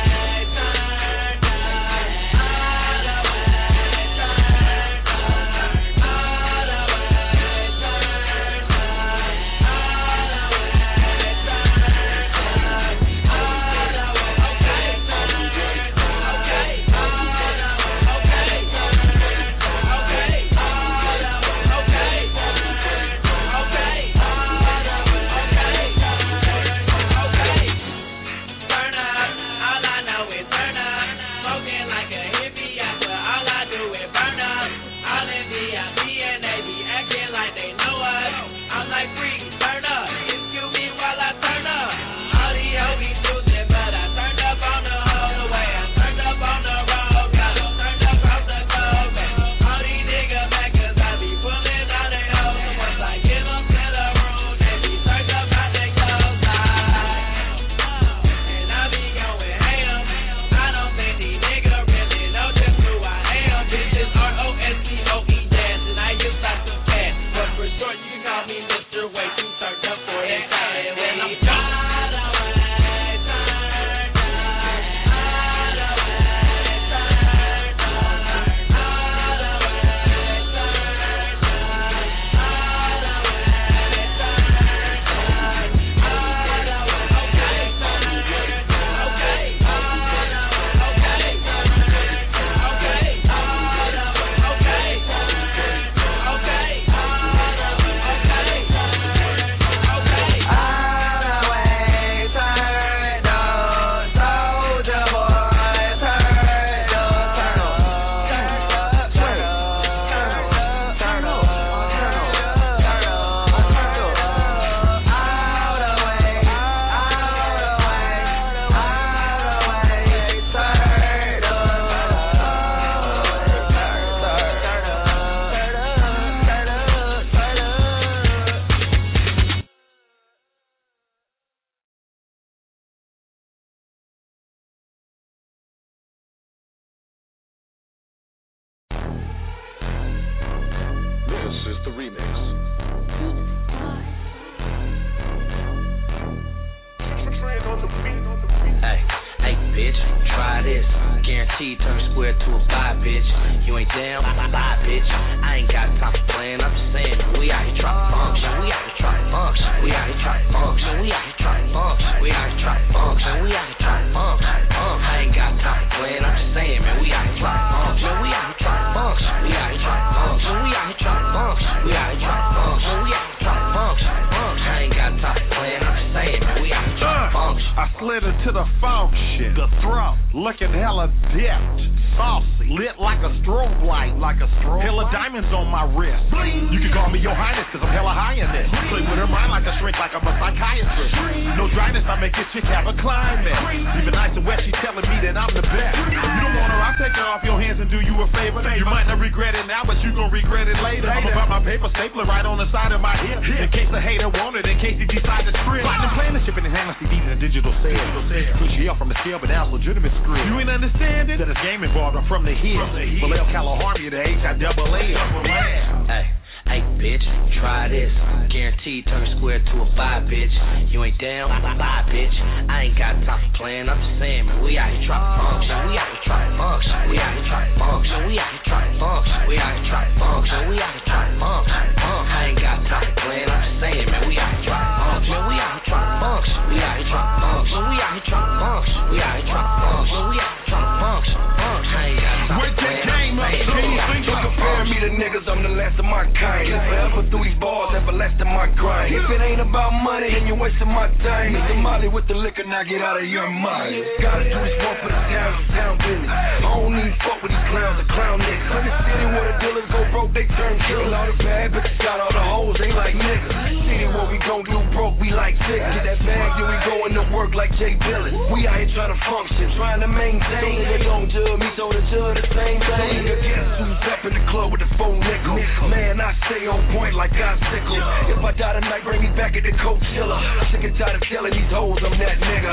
Guaranteed turn square to a 5, bitch. You ain't down, bye, bitch. I ain't got time for playing. I'm just saying, we out here trying to function. We out here trying to function. We out here trying to function. We out here trying to function. We out here trying to function. We out here trying to function. I ain't got time for playing. I'm just saying, man, we out here trying to function. We out here trying to function. We out here trying to function. We out here trying to function. We out here trying to function. We out here trying to function. I ain't got time for playing. I'm just saying, man, we out here trying to function. I slid into the function, the throat, looking hella dipped, saucy, lit like a strobe light, hella diamonds on my wrist. Bling. You can call me your highness, cause I'm hella high in this. Play with her mind like a shrink, like I'm a psychiatrist. No dryness, I make this chick have a climax. Even nice and wet, she's telling me that I'm the best. If you don't want her, I'll take her off your hands and do you a favor. You might not regret it now, but you gon' regret it later. I'm about my paper stapler right on the side of my hip. In case a hater want it, in case he decide to trip. Platinum playing the shipping and handling CDs in a digital sale. Push you up from the scale, but now it's legitimate script. You ain't understanding that it's game involved. I'm from the hill. Vallejo, California, the H-I-double-A. Hey, bitch, try this. Guaranteed turn square to a 5, bitch. You ain't down, bye, bitch. I ain't got time for playing. I'm just saying, man, we out here trying to function. We out here trying to function. We out here trying to function. We out here trying to function. We out here trying to function. We out here trying to function. I ain't got time for playing. I'm just saying, man, we out here trying to function. We out here trying to function. We out here trying to function. We out here trying to function. We out here trying to function. We out here trying to function. I ain't got time for playing. Don't compare me to niggas, I'm the last of my kind. Forever through these bars, everlasting my grind. If it ain't about money, then you're wasting my time. Mr. Molly with the liquor, now get out of your mind. Gotta do this one for the town business. I don't even fuck with these clowns, the clown niggas. In the city where the dealers go broke, they turn killers. All the bad bitches got all the hoes, they like niggas. City where we gon' do broke, we like sick. Get that bag, then we going to work like Jay Dillon. We out here trying to function, trying to maintain. Nigga don't judge me, so the judge the same thing. Nigga guess who's up in the club with the phone nickel. Man, I stay on point like icicles. If I die tonight, bring me back at the Coachella. Sick and tired of telling these hoes I'm that nigga.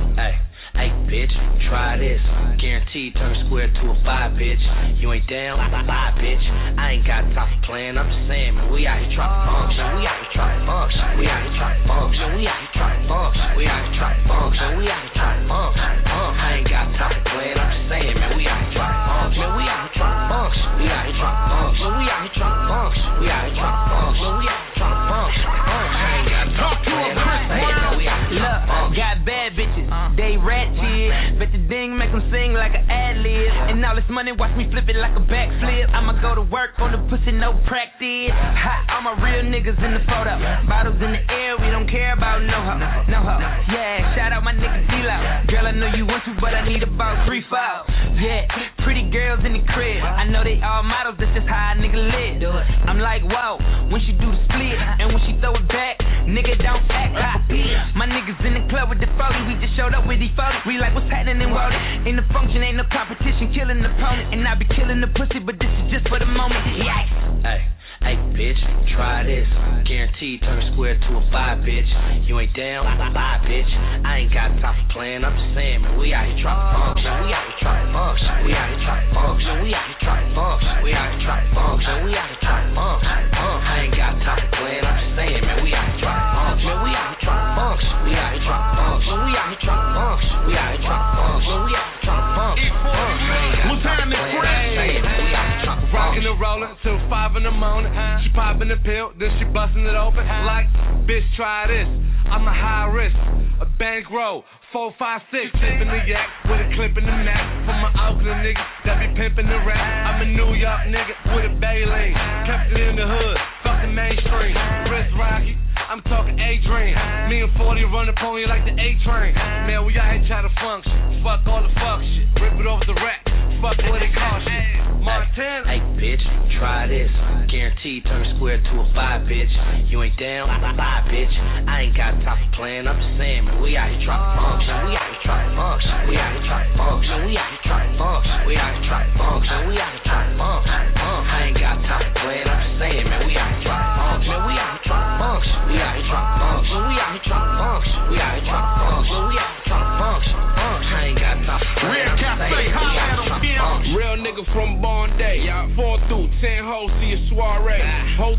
Hey, bitch, try this. Guaranteed turn square to a 5, bitch. You ain't down, bye, bitch. I ain't got time for playing. I'm just saying, man, we out here trying to function. We out here trying to function. We out here trying to function. We out here trying to function. We out here trying to function. We out here trying to function. I ain't got time for playing. I'm just saying, man, we out here trying to function. We out here trying to function. We out here trying to function. We out here trying to function. We out here trying to function. We out here trying to function. I ain't got time for playing. I'm just saying, man, we out here trying to function. Got bad bitches, they ratchet. Bet the ding make them sing like an ad-lib. And all this money, watch me flip it like a backflip. I'ma go to work on the pussy, no practice. All my real niggas in the photo. Bottles in the air, we don't care about no hoe. No hoe. Yeah, shout out my nigga D-Lo. Girl, I know you want to, but I need about 3-4. Yeah, pretty girls in the crib. I know they all models, that's just how a nigga live. I'm like, whoa, when she do the split, and when she throw it back, nigga don't act hot. My niggas in the club with the 40, we just showed up with these 40. We like, what's happening in water? In the function, ain't no competition, killing the opponent. And I be killing the pussy, but this is just for the moment. Yikes. Hey, bitch, try this. Guaranteed turn square to a 5, bitch. You ain't down, bye, bitch. I ain't got time for playing. I'm just saying, man, we out here trying to function. We out here trying to function. We out here trying to function. We out here trying to function. We out here trying to function. We out here trying to function. I ain't got time for playing. I'm just saying, man, we out here trying to function. We out here trying to function. We out here trying to function. We out here trying to function. We out here trying to function. We out here trying to function. What time is Friday? Rockin' and rollin' till 5 in the morning. She poppin' the pill, then she bustin' it open. Like, bitch, try this. I'm a high risk, a bankroll. 4, 5, 6, tippin' the yak with a clip in the mat. For my Oakland niggas that be pimpin' the rap. I'm a New York nigga with a Baylene. Kept it in the hood, fuckin' mainstream. Wrist rocky, I'm talking A-Dream. Me and 40 run up on you like the A-Train. Man, we out here try to function. Fuck all the fuck shit, rip it off the rack. Fuck what it cost you. Montana. Hey, bitch, try this. Guaranteed turn square to a 5, bitch. You ain't down, bye, bitch. I ain't got time for playing. I'm just saying, man, we out here trying to function. We out here trying to function. We out here trying to function. We out here trying to function. We out here trying to function. We out here trying to function. I ain't got time for playing. I'm just saying, man, we out here trying to function. We out here trying to function. We out here trying to function. We out here trying to function. We out here trying to function. We out here trying to function. I ain't got time for playing. I'm just saying, we out here trying to function. Real nigga from Bondi. 4 through 10 hoes, see a soiree. Whole team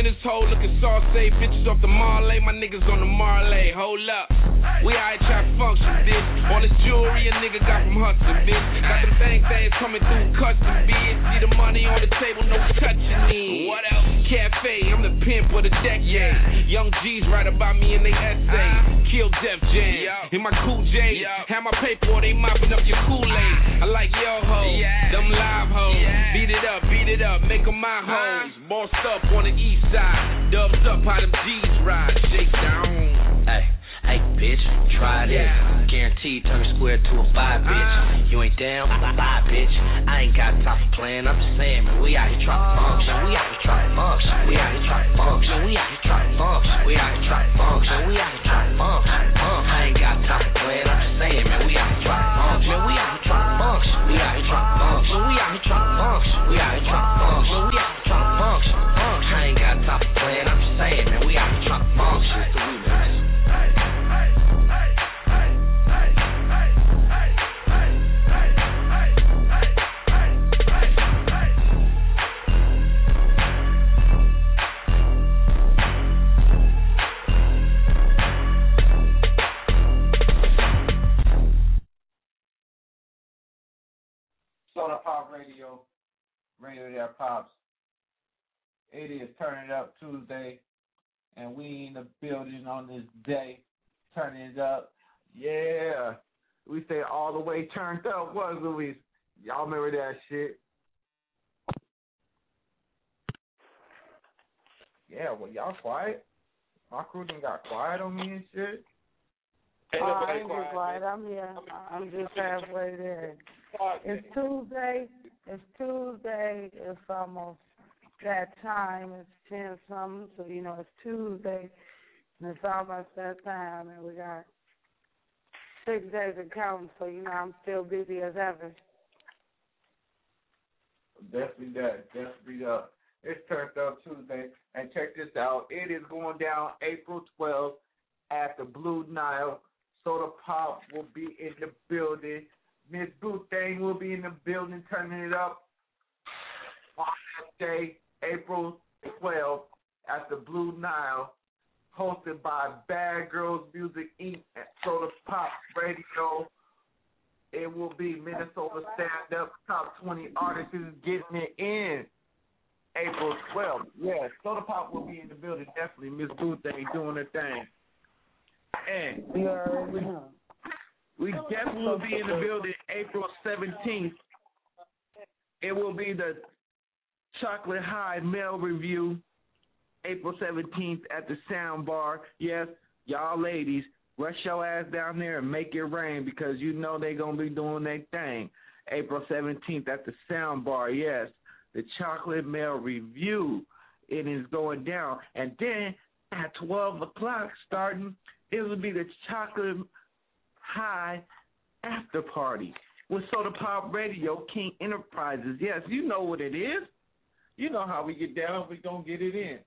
in this hole looking saucy. Bitches off the Marley, my niggas on the Marley. Hold up. We out here trying to function, bitch. All this jewelry a nigga got from Hudson, bitch. Got them things coming through custom, bitch. See the money on the table, no touching it. What else? Cafe, I'm the pimp of the decade. Young G's write about me in they essay. Kill Def Jam. In my cool J. Have my paper or they mopping up your Kool-Aid. I like yo ho, them live hoes. Beat it up, make them my hoes. Bossed up on the east side. Dubs up how them G's ride. Shake down. Hey, bitch, try this. Guaranteed turn a square to a 5, bitch. You ain't down, bye, bitch. I ain't got time for playing. I'm just saying, man, we out here trying to function. We out here trying to function. We out here trying to function. We out here trying to function. We out here trying to function. We out here trying to function. I ain't got time for playing. I'm just saying, man, we out here trying to function. We out here trying to function. We out here trying to function. We out here trying to function. We out here trying to function. We out here trying to function. I ain't got time for playing. I'm just saying, man, we out here trying to function. It's the remix. Soda Pop Radio, Radio That Pops. It is Turn It Up Tuesday, and we in the building on this day, turning it up. Yeah, we stay all the way turned up, wasn't we? Y'all remember that shit? Yeah, well, y'all quiet. My crew done got quiet on me and shit. I ain't just quiet. I'm here. I'm just halfway there. It's Tuesday. It's almost that time. It's 10-something, so you know it's Tuesday, and it's almost that time, and we got 6 days to count. So you know I'm still busy as ever. Definitely that. It's Turned Up Tuesday, and check this out. It is going down April 12th at the Blue Nile. Soda Pop will be in the building. Miss Boothang will be in the building turning it up on that day, April 12th, at the Blue Nile, hosted by Bad Girls Music Inc. at Soda Pop Radio. It will be Minnesota Stand Up Top 20 Artists getting it in April 12th. Yeah, Soda Pop will be in the building, definitely. Miss Boothang doing her thing. And we definitely will be in the building April 17th. It will be the Chocolate High Male Review, April 17th at the Sound Bar. Yes, y'all ladies, rush your ass down there and make it rain because you know they're going to be doing their thing. April 17th at the Sound Bar, yes, the Chocolate Male Review. It is going down. And then at 12 o'clock starting, it will be the Chocolate High After Party with Soda Pop Radio, King Enterprises. Yes, you know what it is. You know how we get down. We're going to get it in.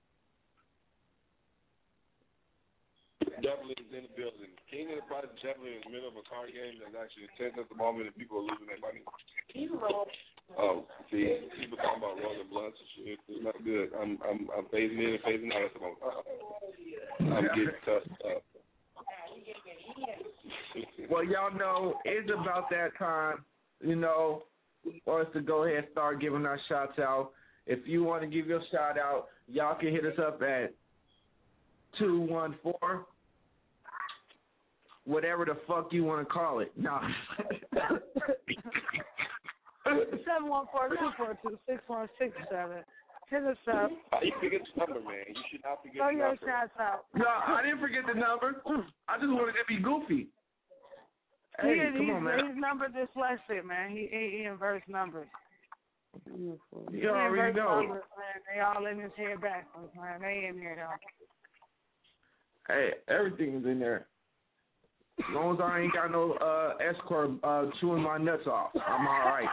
Definitely is in the building. King Enterprises definitely is in the middle of a card game that's actually intense at the moment and people are losing their money. See, people talking about rolling blunts and shit. It's not good. I'm phasing in and phasing out. I'm getting touched up. Well, y'all know it's about that time, you know, for us to go ahead and start giving our shots out. If you want to give your shout out, y'all can hit us up at 214, whatever the fuck you want to call it. No. 714-242-6167. Hit us up. You forget the number, man. You should not forget the number. Throw your shots out. No, I didn't forget the number. I just wanted to be goofy. Hey, come on, man. He's number dyslexic, man. He inverts numbers. You already know. Numbers, man. They all in his head backwards, man. They in here, though. Hey, everything's in there. As long as I ain't got no escort chewing my nuts off, I'm all right.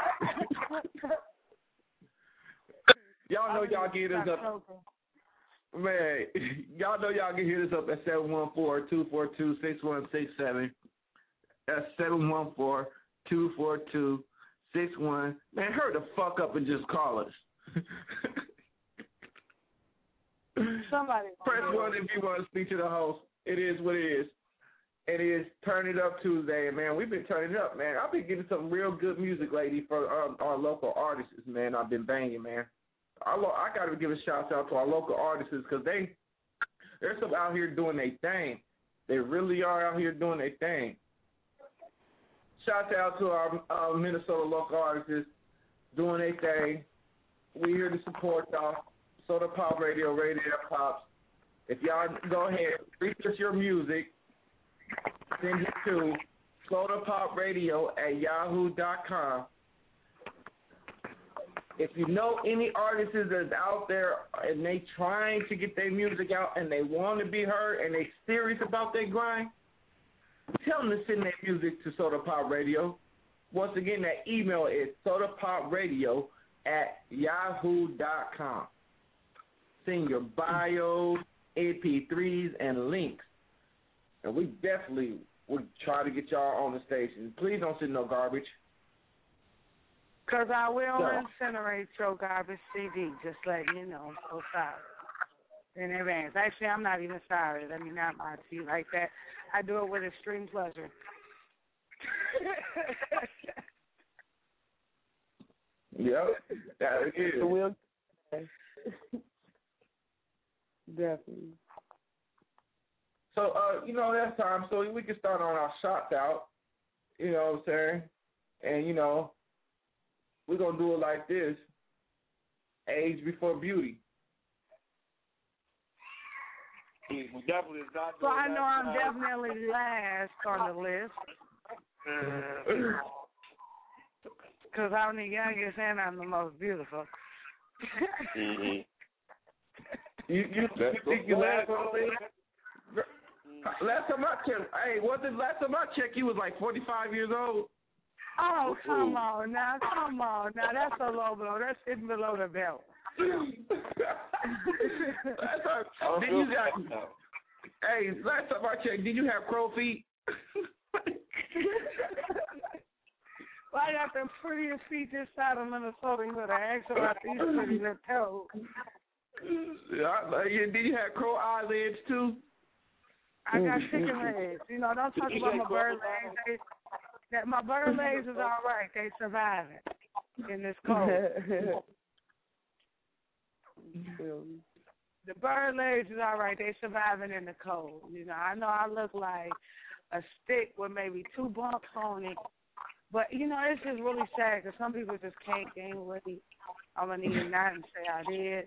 Y'all know y'all can hit us up. Man, y'all know y'all can hit us up at 714-242-6167. That's 714-242-61. Man, hurry the fuck up and just call us. Somebody press 1 if you want to speak to the host. It is what it is. It is Turn It Up Tuesday, man. We've been turning it up, man. I've been getting some real good music lately for our local artists, man. I've been banging, man. I got to give a shout out to our local artists because they're some out here doing their thing. They really are out here doing their thing. Shout out to our Minnesota local artists doing their thing. We're here to support y'all. Soda Pop Radio, Radio Pops. If y'all go ahead, research your music, send it to sodapopradio@yahoo.com. If you know any artists that's out there and they trying to get their music out and they want to be heard and they serious about their grind, tell them to send their music to Soda Pop Radio. Once again, that email is sodapopradio@yahoo.com. Send your bios, MP3s, and links. And we definitely would try to get y'all on the station. Please don't send no garbage. Because I will incinerate your garbage CD, just letting you know. I'm so sorry in advance. Actually, I'm not even sorry. Let me not lie to you like that. I do it with extreme pleasure. Yep, that is. We'll definitely. So, that's time. So we can start on our shots out. You know what I'm saying? And, we're going to do it like this. Age before beauty. We definitely is not so I know I'm definitely last on the list. Because I'm the youngest and I'm the most beautiful. Mm-hmm. You think you last on the list? Last time I checked, you was like 45 years old. Oh, come on now. That's a low blow. That's hitting below the belt. Last time I checked, did you have crow feet? Well, I got the prettiest feet this side of Minnesota. You better ask about these pretty little toes. Did you have crow eyelids too? I got chicken legs. Don't talk about my bird legs. My bird legs is all right. They surviving in this cold. The bird legs is all right. They surviving in the cold. I know I look like a stick with maybe 2 bumps on it. But, it's just really sad because some people just can't gain weight. I'm going to need a knot and say I did.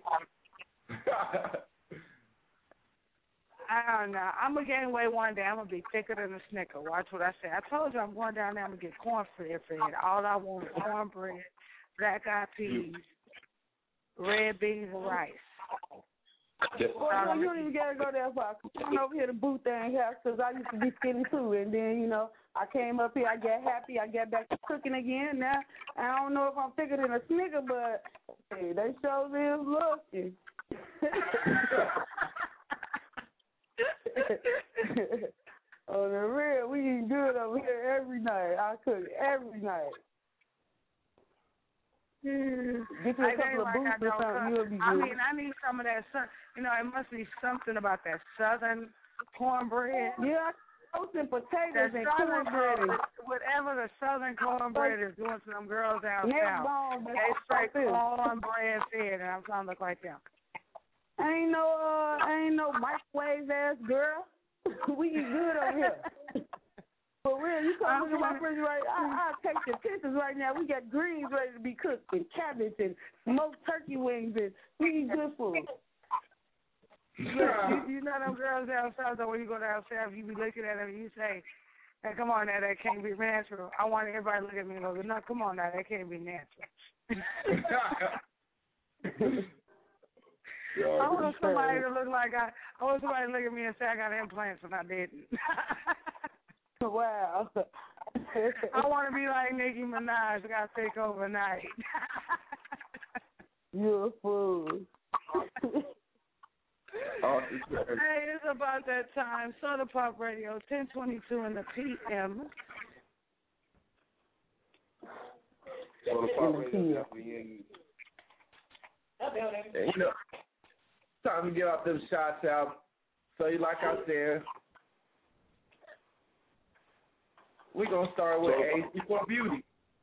I don't know. I'm going to gain weight one day. I'm going to be thicker than a Snicker. Watch what I say. I told you I'm going down there. I'm going to get cornbread fed. All I want is cornbread, black-eyed peas, red beans, and rice. Well, you don't even got to go that far. Come over here to Boot Thang House because I used to be skinny too. And then, I came up here. I got happy. I got back to cooking again. Now, I don't know if I'm thicker than a Snicker, but hey, they sure is lucky. On the real, we eat good over here every night. I cook every night. Get you a couple of boots or something, you'll be good. I need some of that. It must be something about that Southern cornbread. Yeah, toast and potatoes and cornbread. Whatever the Southern cornbread is doing to them girls down south. They straight cornbread fed, and I'm trying to look like them. Ain't no microwave ass girl. We eat good over here. For real, you come look at my fridge right. I'll take the pictures right now. We got greens ready to be cooked and cabbage and smoked turkey wings and we eat good food. You know them girls down south, though, when you go down south, you be looking at them and you say, hey, come on now, that can't be natural. I want everybody to look at me and go, no, come on now, that can't be natural. I want somebody to look like I want somebody to look at me and say I got implants and I didn't. Wow. I want to be like Nicki Minaj. I got to take overnight. You're a fool. Hey, it's about that time. Soda Pop Radio, 1022 in the PM. Soda Pop Radio definitely in. time to get off them shots out. So, like I said, we're going to start with Ace before Beauty.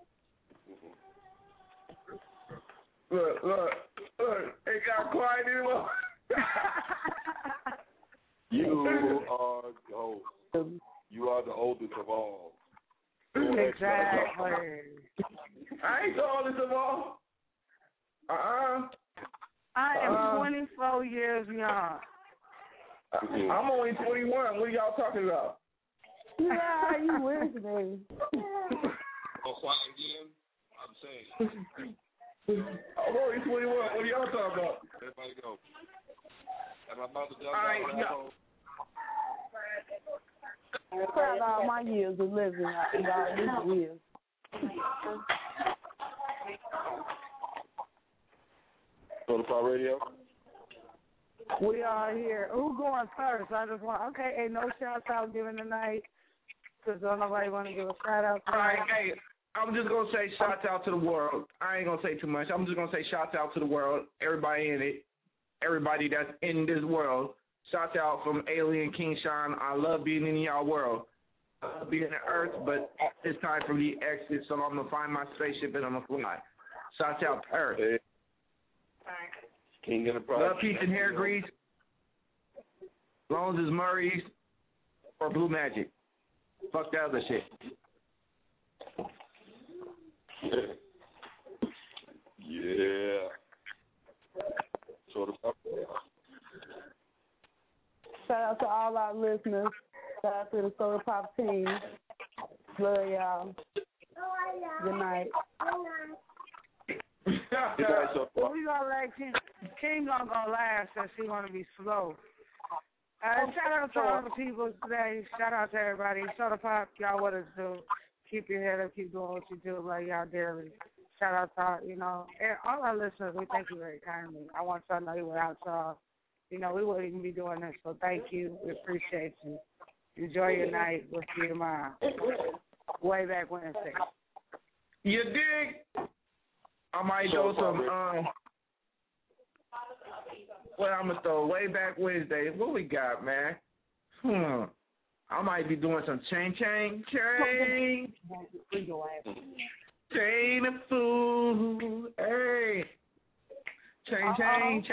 Look, it got quiet anymore. You are the host. You are the oldest of all. Exactly. I ain't the oldest of all. I am 24 years young. I'm only 21. What are y'all talking about? Yeah, you weird today. Oh, quiet again? I'm saying. I'm only 21. What are y'all talking about? Everybody go. Am I about to jump down? Proud of all my years of living and all these years. Soda Pop Radio. We are here. Who going first? I just want. Okay, ain't no shout out given tonight because don't nobody want to give a shout out. All right, hey, I'm just gonna say shout out to the world. I ain't gonna say too much. I'm just gonna say shout out to the world. Everybody in it. Everybody that's in this world. Shout out from Alien King Sean. I love being in y'all world. I love being on Earth, but it's time for me to exit, so I'm going to find my spaceship and I'm going to fly. Shout out to Earth. Hey. King Enterprise. Love, peace, and hair grease. As long as it's Murray's or Blue Magic. Fuck that other shit. Yeah. Sort of up. Shout out to all our listeners. Shout out to the Soda Pop team. Love y'all. Good night. Well, we gonna let King not gonna laugh since he wanna be slow. Shout out to all the people today. Shout out to everybody. Soda Pop, y'all what us do. Keep your head up, keep doing what you do, like y'all dearly. Shout out to all our listeners. We thank you very kindly. I want y'all to know without y'all, we wouldn't even be doing this. So thank you. We appreciate you. Enjoy your night. We'll see you tomorrow. Way back Wednesday. You dig? I might throw some, I'm going to throw way back Wednesday. What we got, man? I might be doing some chain. Chain of food. Hey. Chain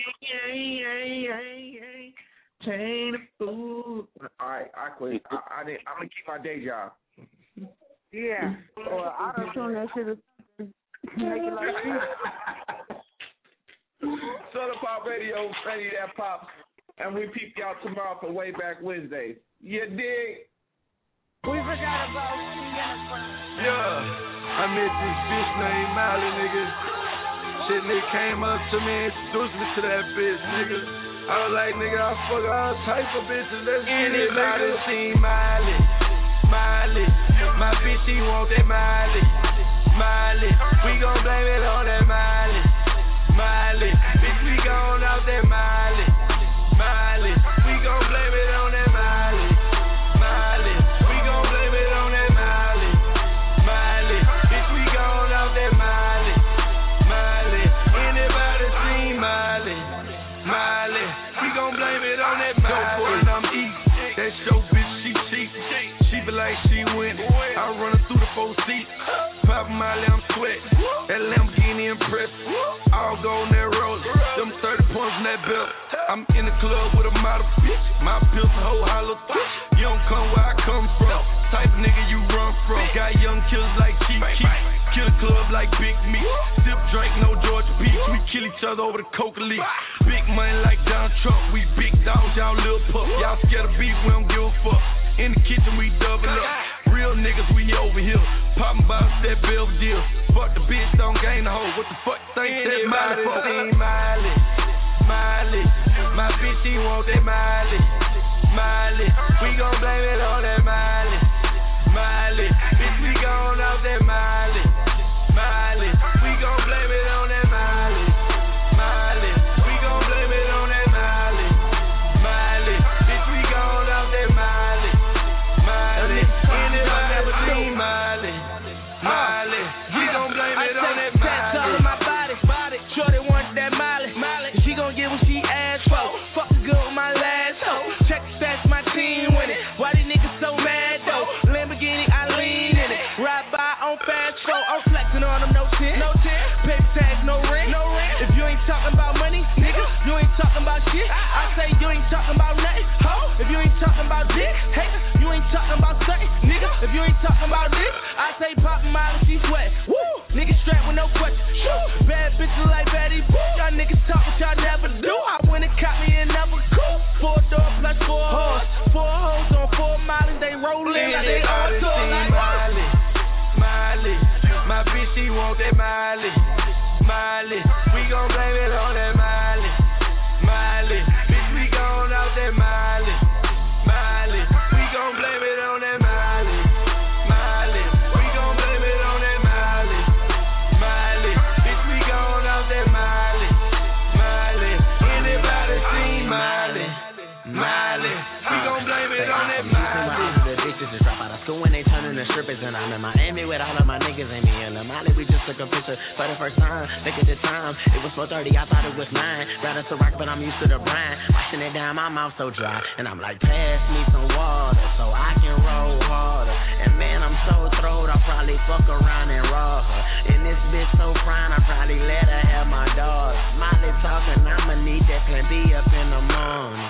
of food. All right, I quit. I'm going to keep my day job. Yeah. Or auto-tune that shit is make it like Soda Pop Radio, ready that pops. And we peep y'all tomorrow for Way Back Wednesday. You dig? We forgot about Yeah, I met this bitch named Miley, nigga. Shit, nigga came up to me and introduced me to that bitch, nigga. I was like, nigga, I fuck all type of bitches. Let's get it, nigga. Seen Miley, my bitch, she want that Miley. We gon' blame it on that Miley. Bitch, we gon' out that Miley. We gon' blame it on that Miley. We gon' blame it on that Miley. Bitch, we gon' out that Miley. Anybody seen Miley? We gon' blame it on that Miley. And I'm east. That show bitch, she cheap. She be like she went. I run her through the 4 seats. Pop Miley, I'm sweat. That Lamborghini impressed. All go on that road. Them 30 points in that belt. I'm in the club with a model bitch. My pills a whole hollow twitch. You don't come where I come from. Type of nigga you run from. Got young killers like Chief Keef. Kill club like Big Meat. Sip drink, no Georgia Peach. We kill each other over the coca leaf. Big money like Donald Trump. We big dogs, y'all little pup. Y'all scared of beef, we don't give a fuck. In the kitchen, we double up. Real niggas, we over here. Poppin' bottles, that Belvedere. Fuck the bitch, don't gain the hoe. What the fuck think that Miley for? Miley. My bitch, she want that Miley. We gon' blame it on that Miley. Bitch, we gon' out that Miley. We gon' blame it on that Miley. We gon' blame it on that Miley. Bitch, we gon' out that Miley. Anybody ever seen Miley? We gon' blame it on that Miley. All in my body. Shorty want that Miley. She gon' get what she asked for. talking about money, nigga, you ain't talking about shit. I say you ain't talking about nothing, ho. If you ain't talking about dick, hater, you ain't talking about something, nigga. If you ain't talking about this, I say pop Molly, she sweat. Woo, niggas strapped with no question. Shoot, bad bitches like Betty Boo. Y'all niggas talk what y'all never do. I went and caught me another coupe. 4-door plus 4 hoes. 4 hoes on 4 Molly, they rollin' like they all talk like Molly, Molly, my bitch she want that Molly, Molly, we gon' blame it on that Molly, Molly, bitch we gon' out that Molly, Molly, we gon' blame it on that Molly, Molly, we gon' blame it on that Molly, Molly, bitch we gon' out that Molly, Molly, anybody seen Molly, Molly, we gon' blame it on that Molly. When they turnin' to strippers and I'm in Miami with all of my niggas and me and Molly, we just took a picture for the first time. Look at the time, it was 4:30, I thought it was 9. Rather to rock, but I'm used to the brine. Washing it down, my mouth so dry, and I'm like, pass me some water so I can roll harder. And man, I'm so throwed, I'll probably fuck around and raw her. And this bitch so fine, I probably let her have my daughter. Molly talking, I'ma need that plan B up in the morning.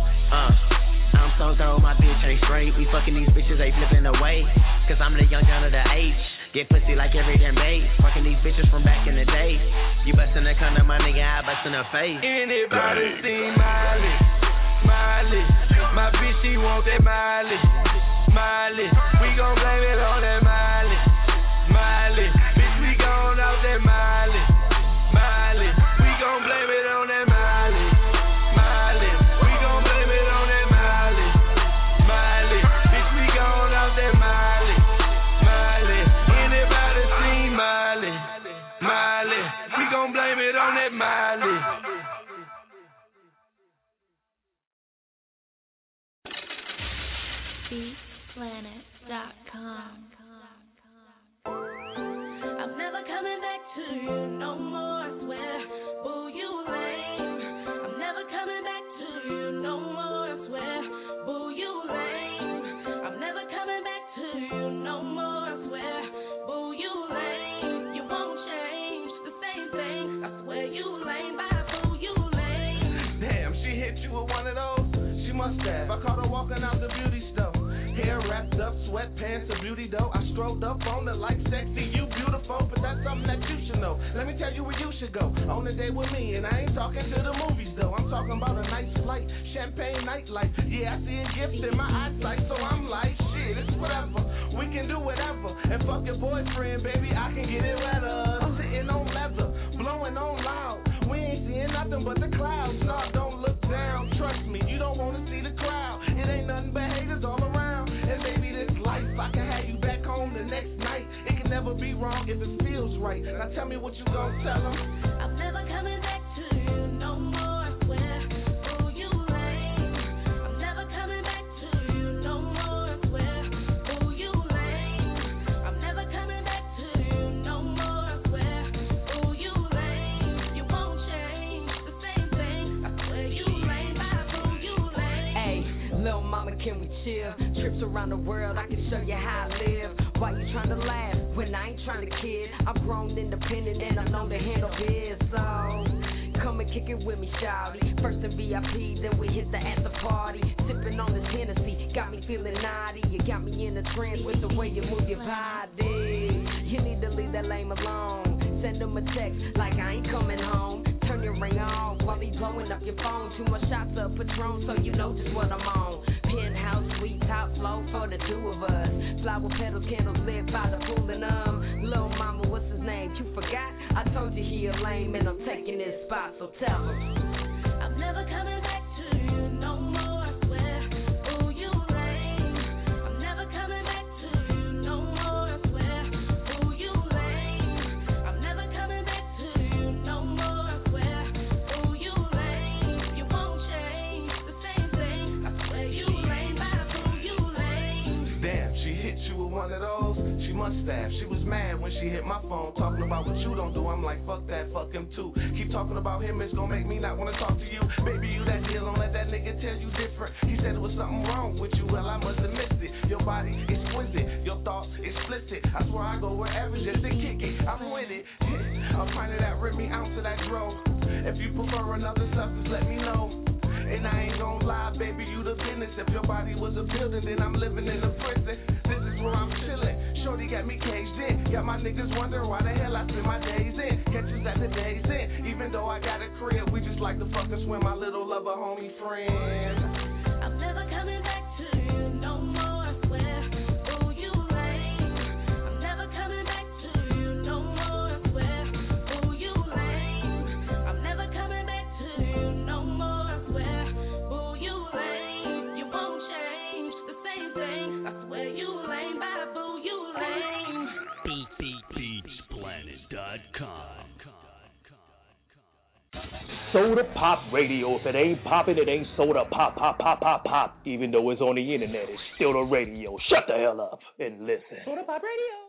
I'm so throw, my bitch ain't straight. We fucking these bitches, they flipping away. Cause I'm the young John of the H. Get pussy like every damn day. Fucking these bitches from back in the day. You bustin' a condom, my nigga, I bust in her face. Anybody seen Molly? Molly, my bitch, she want that Molly. Molly, we gon' blame it on that Molly. Molly, bitch, we gon' out that Molly. Molly, we gon' blame it on that Molly. Molly, we gon' blame it on that Molly. Molly, bitch, we gon' out that Molly. Molly, anybody seen Molly? Molly, we gon' blame it on that Molly. BeatPlanet.com. I'm never coming back to you no more, I swear. Boo, you lame. I'm never coming back to you no more, I swear. Boo, you lame. I'm never coming back to you no more, I swear. Boo, you lame. You won't change the same thing. I swear you lame. Bye, boo, you lame. Damn, she hit you with one of those. She must have. I caught her walking out the beauty store. Hair wrapped up, sweatpants, a beauty dough. I strolled up on her like sexy, you beautiful, but that's something that you should know. Let me tell you where you should go. On a date with me, and I ain't talking to the movies though. I'm talking about a nice flight, champagne nightlife. Yeah, I see a gift in my eyesight, so I'm like, shit, it's whatever. We can do whatever. And fuck your boyfriend, baby, I can get it wetter. Sitting on leather, blowing on loud. We ain't seeing nothing but the clouds. No, don't look down, trust me, you don't wanna see the crowd. It ain't nothing but haters all around. And maybe this life, I can have you back home the next night. It can never be wrong if it feels right. Now tell me what you gon' tell them. I'm never coming back to you no more, I swear. Oh, you lame. I'm never coming back to you no more, I swear. Oh, you lame. I'm never coming back to you no more, I swear. Oh, you lame. You won't change the same thing. I swear you lame. Bye, boo, you lame. Hey, little mama, can we chill? Trips around the world, I can show you how I live. Why you trying to laugh when I ain't trying to kid? I'm grown, independent, and I know to handle biz. So come and kick it with me, shawty. First in VIP, then we hit the after party. Sipping on this Hennessy, got me feeling naughty. You got me in a trance with the way you move your body. You need to leave that lame alone. Send him a text like I ain't coming home. Turn your ring on while he blowing up your phone. Too much shots of Patron, so you know just what I'm on. Penthouse suite, top floor for the two of us. Flower petals, candles lit by the pool and little mama, what's his name? You forgot? I told you he a lame and I'm taking his spot, so tell him. I'm never coming back to you no more, I swear. Oh, you lame. I'm never coming back to you no more, I swear. Oh, you lame. I'm never coming back to you no more, I swear. Oh, you lame. You won't change the same thing. I swear you lame. Bye, boo, you lame. Damn, she hit you with one of those. She must have. She was mad when she hit my phone, talking about what you don't do. I'm like, fuck that, fuck him too. Keep talking about him, it's gonna make me not wanna talk to you. Baby, you that deal, don't let that nigga tell you different. He said it was something wrong with you, well I must have missed it. Your body exquisite, your thoughts explicit. I swear I go wherever just to kick it. I'm with it. I'm finding that Remy ounce of that grow. If you prefer another substance, let me know. And I ain't gon' lie, baby, you the business. If your body was a building, then I'm living in a prison. This is where I'm chillin'. Shorty got me caged in. Got my niggas wondering why the hell I spend my days in. Catch us at the days in. Even though I got a crib, we just like to fuck us when my little lover homie friends. I'm never coming back to you no more, I swear. Oh, you lame. I'm never coming back to you no more, I swear. Oh, you lame. I'm never coming back to you no more, I swear. Oh, you lame. You won't change the same thing. I swear you lame, bye boo, you lame. BeatsPlanet.com. Soda Pop Radio. If it ain't popping, it ain't soda pop, pop, pop, pop, pop. Even though it's on the internet, it's still the radio. Shut the hell up and listen. Soda Pop Radio.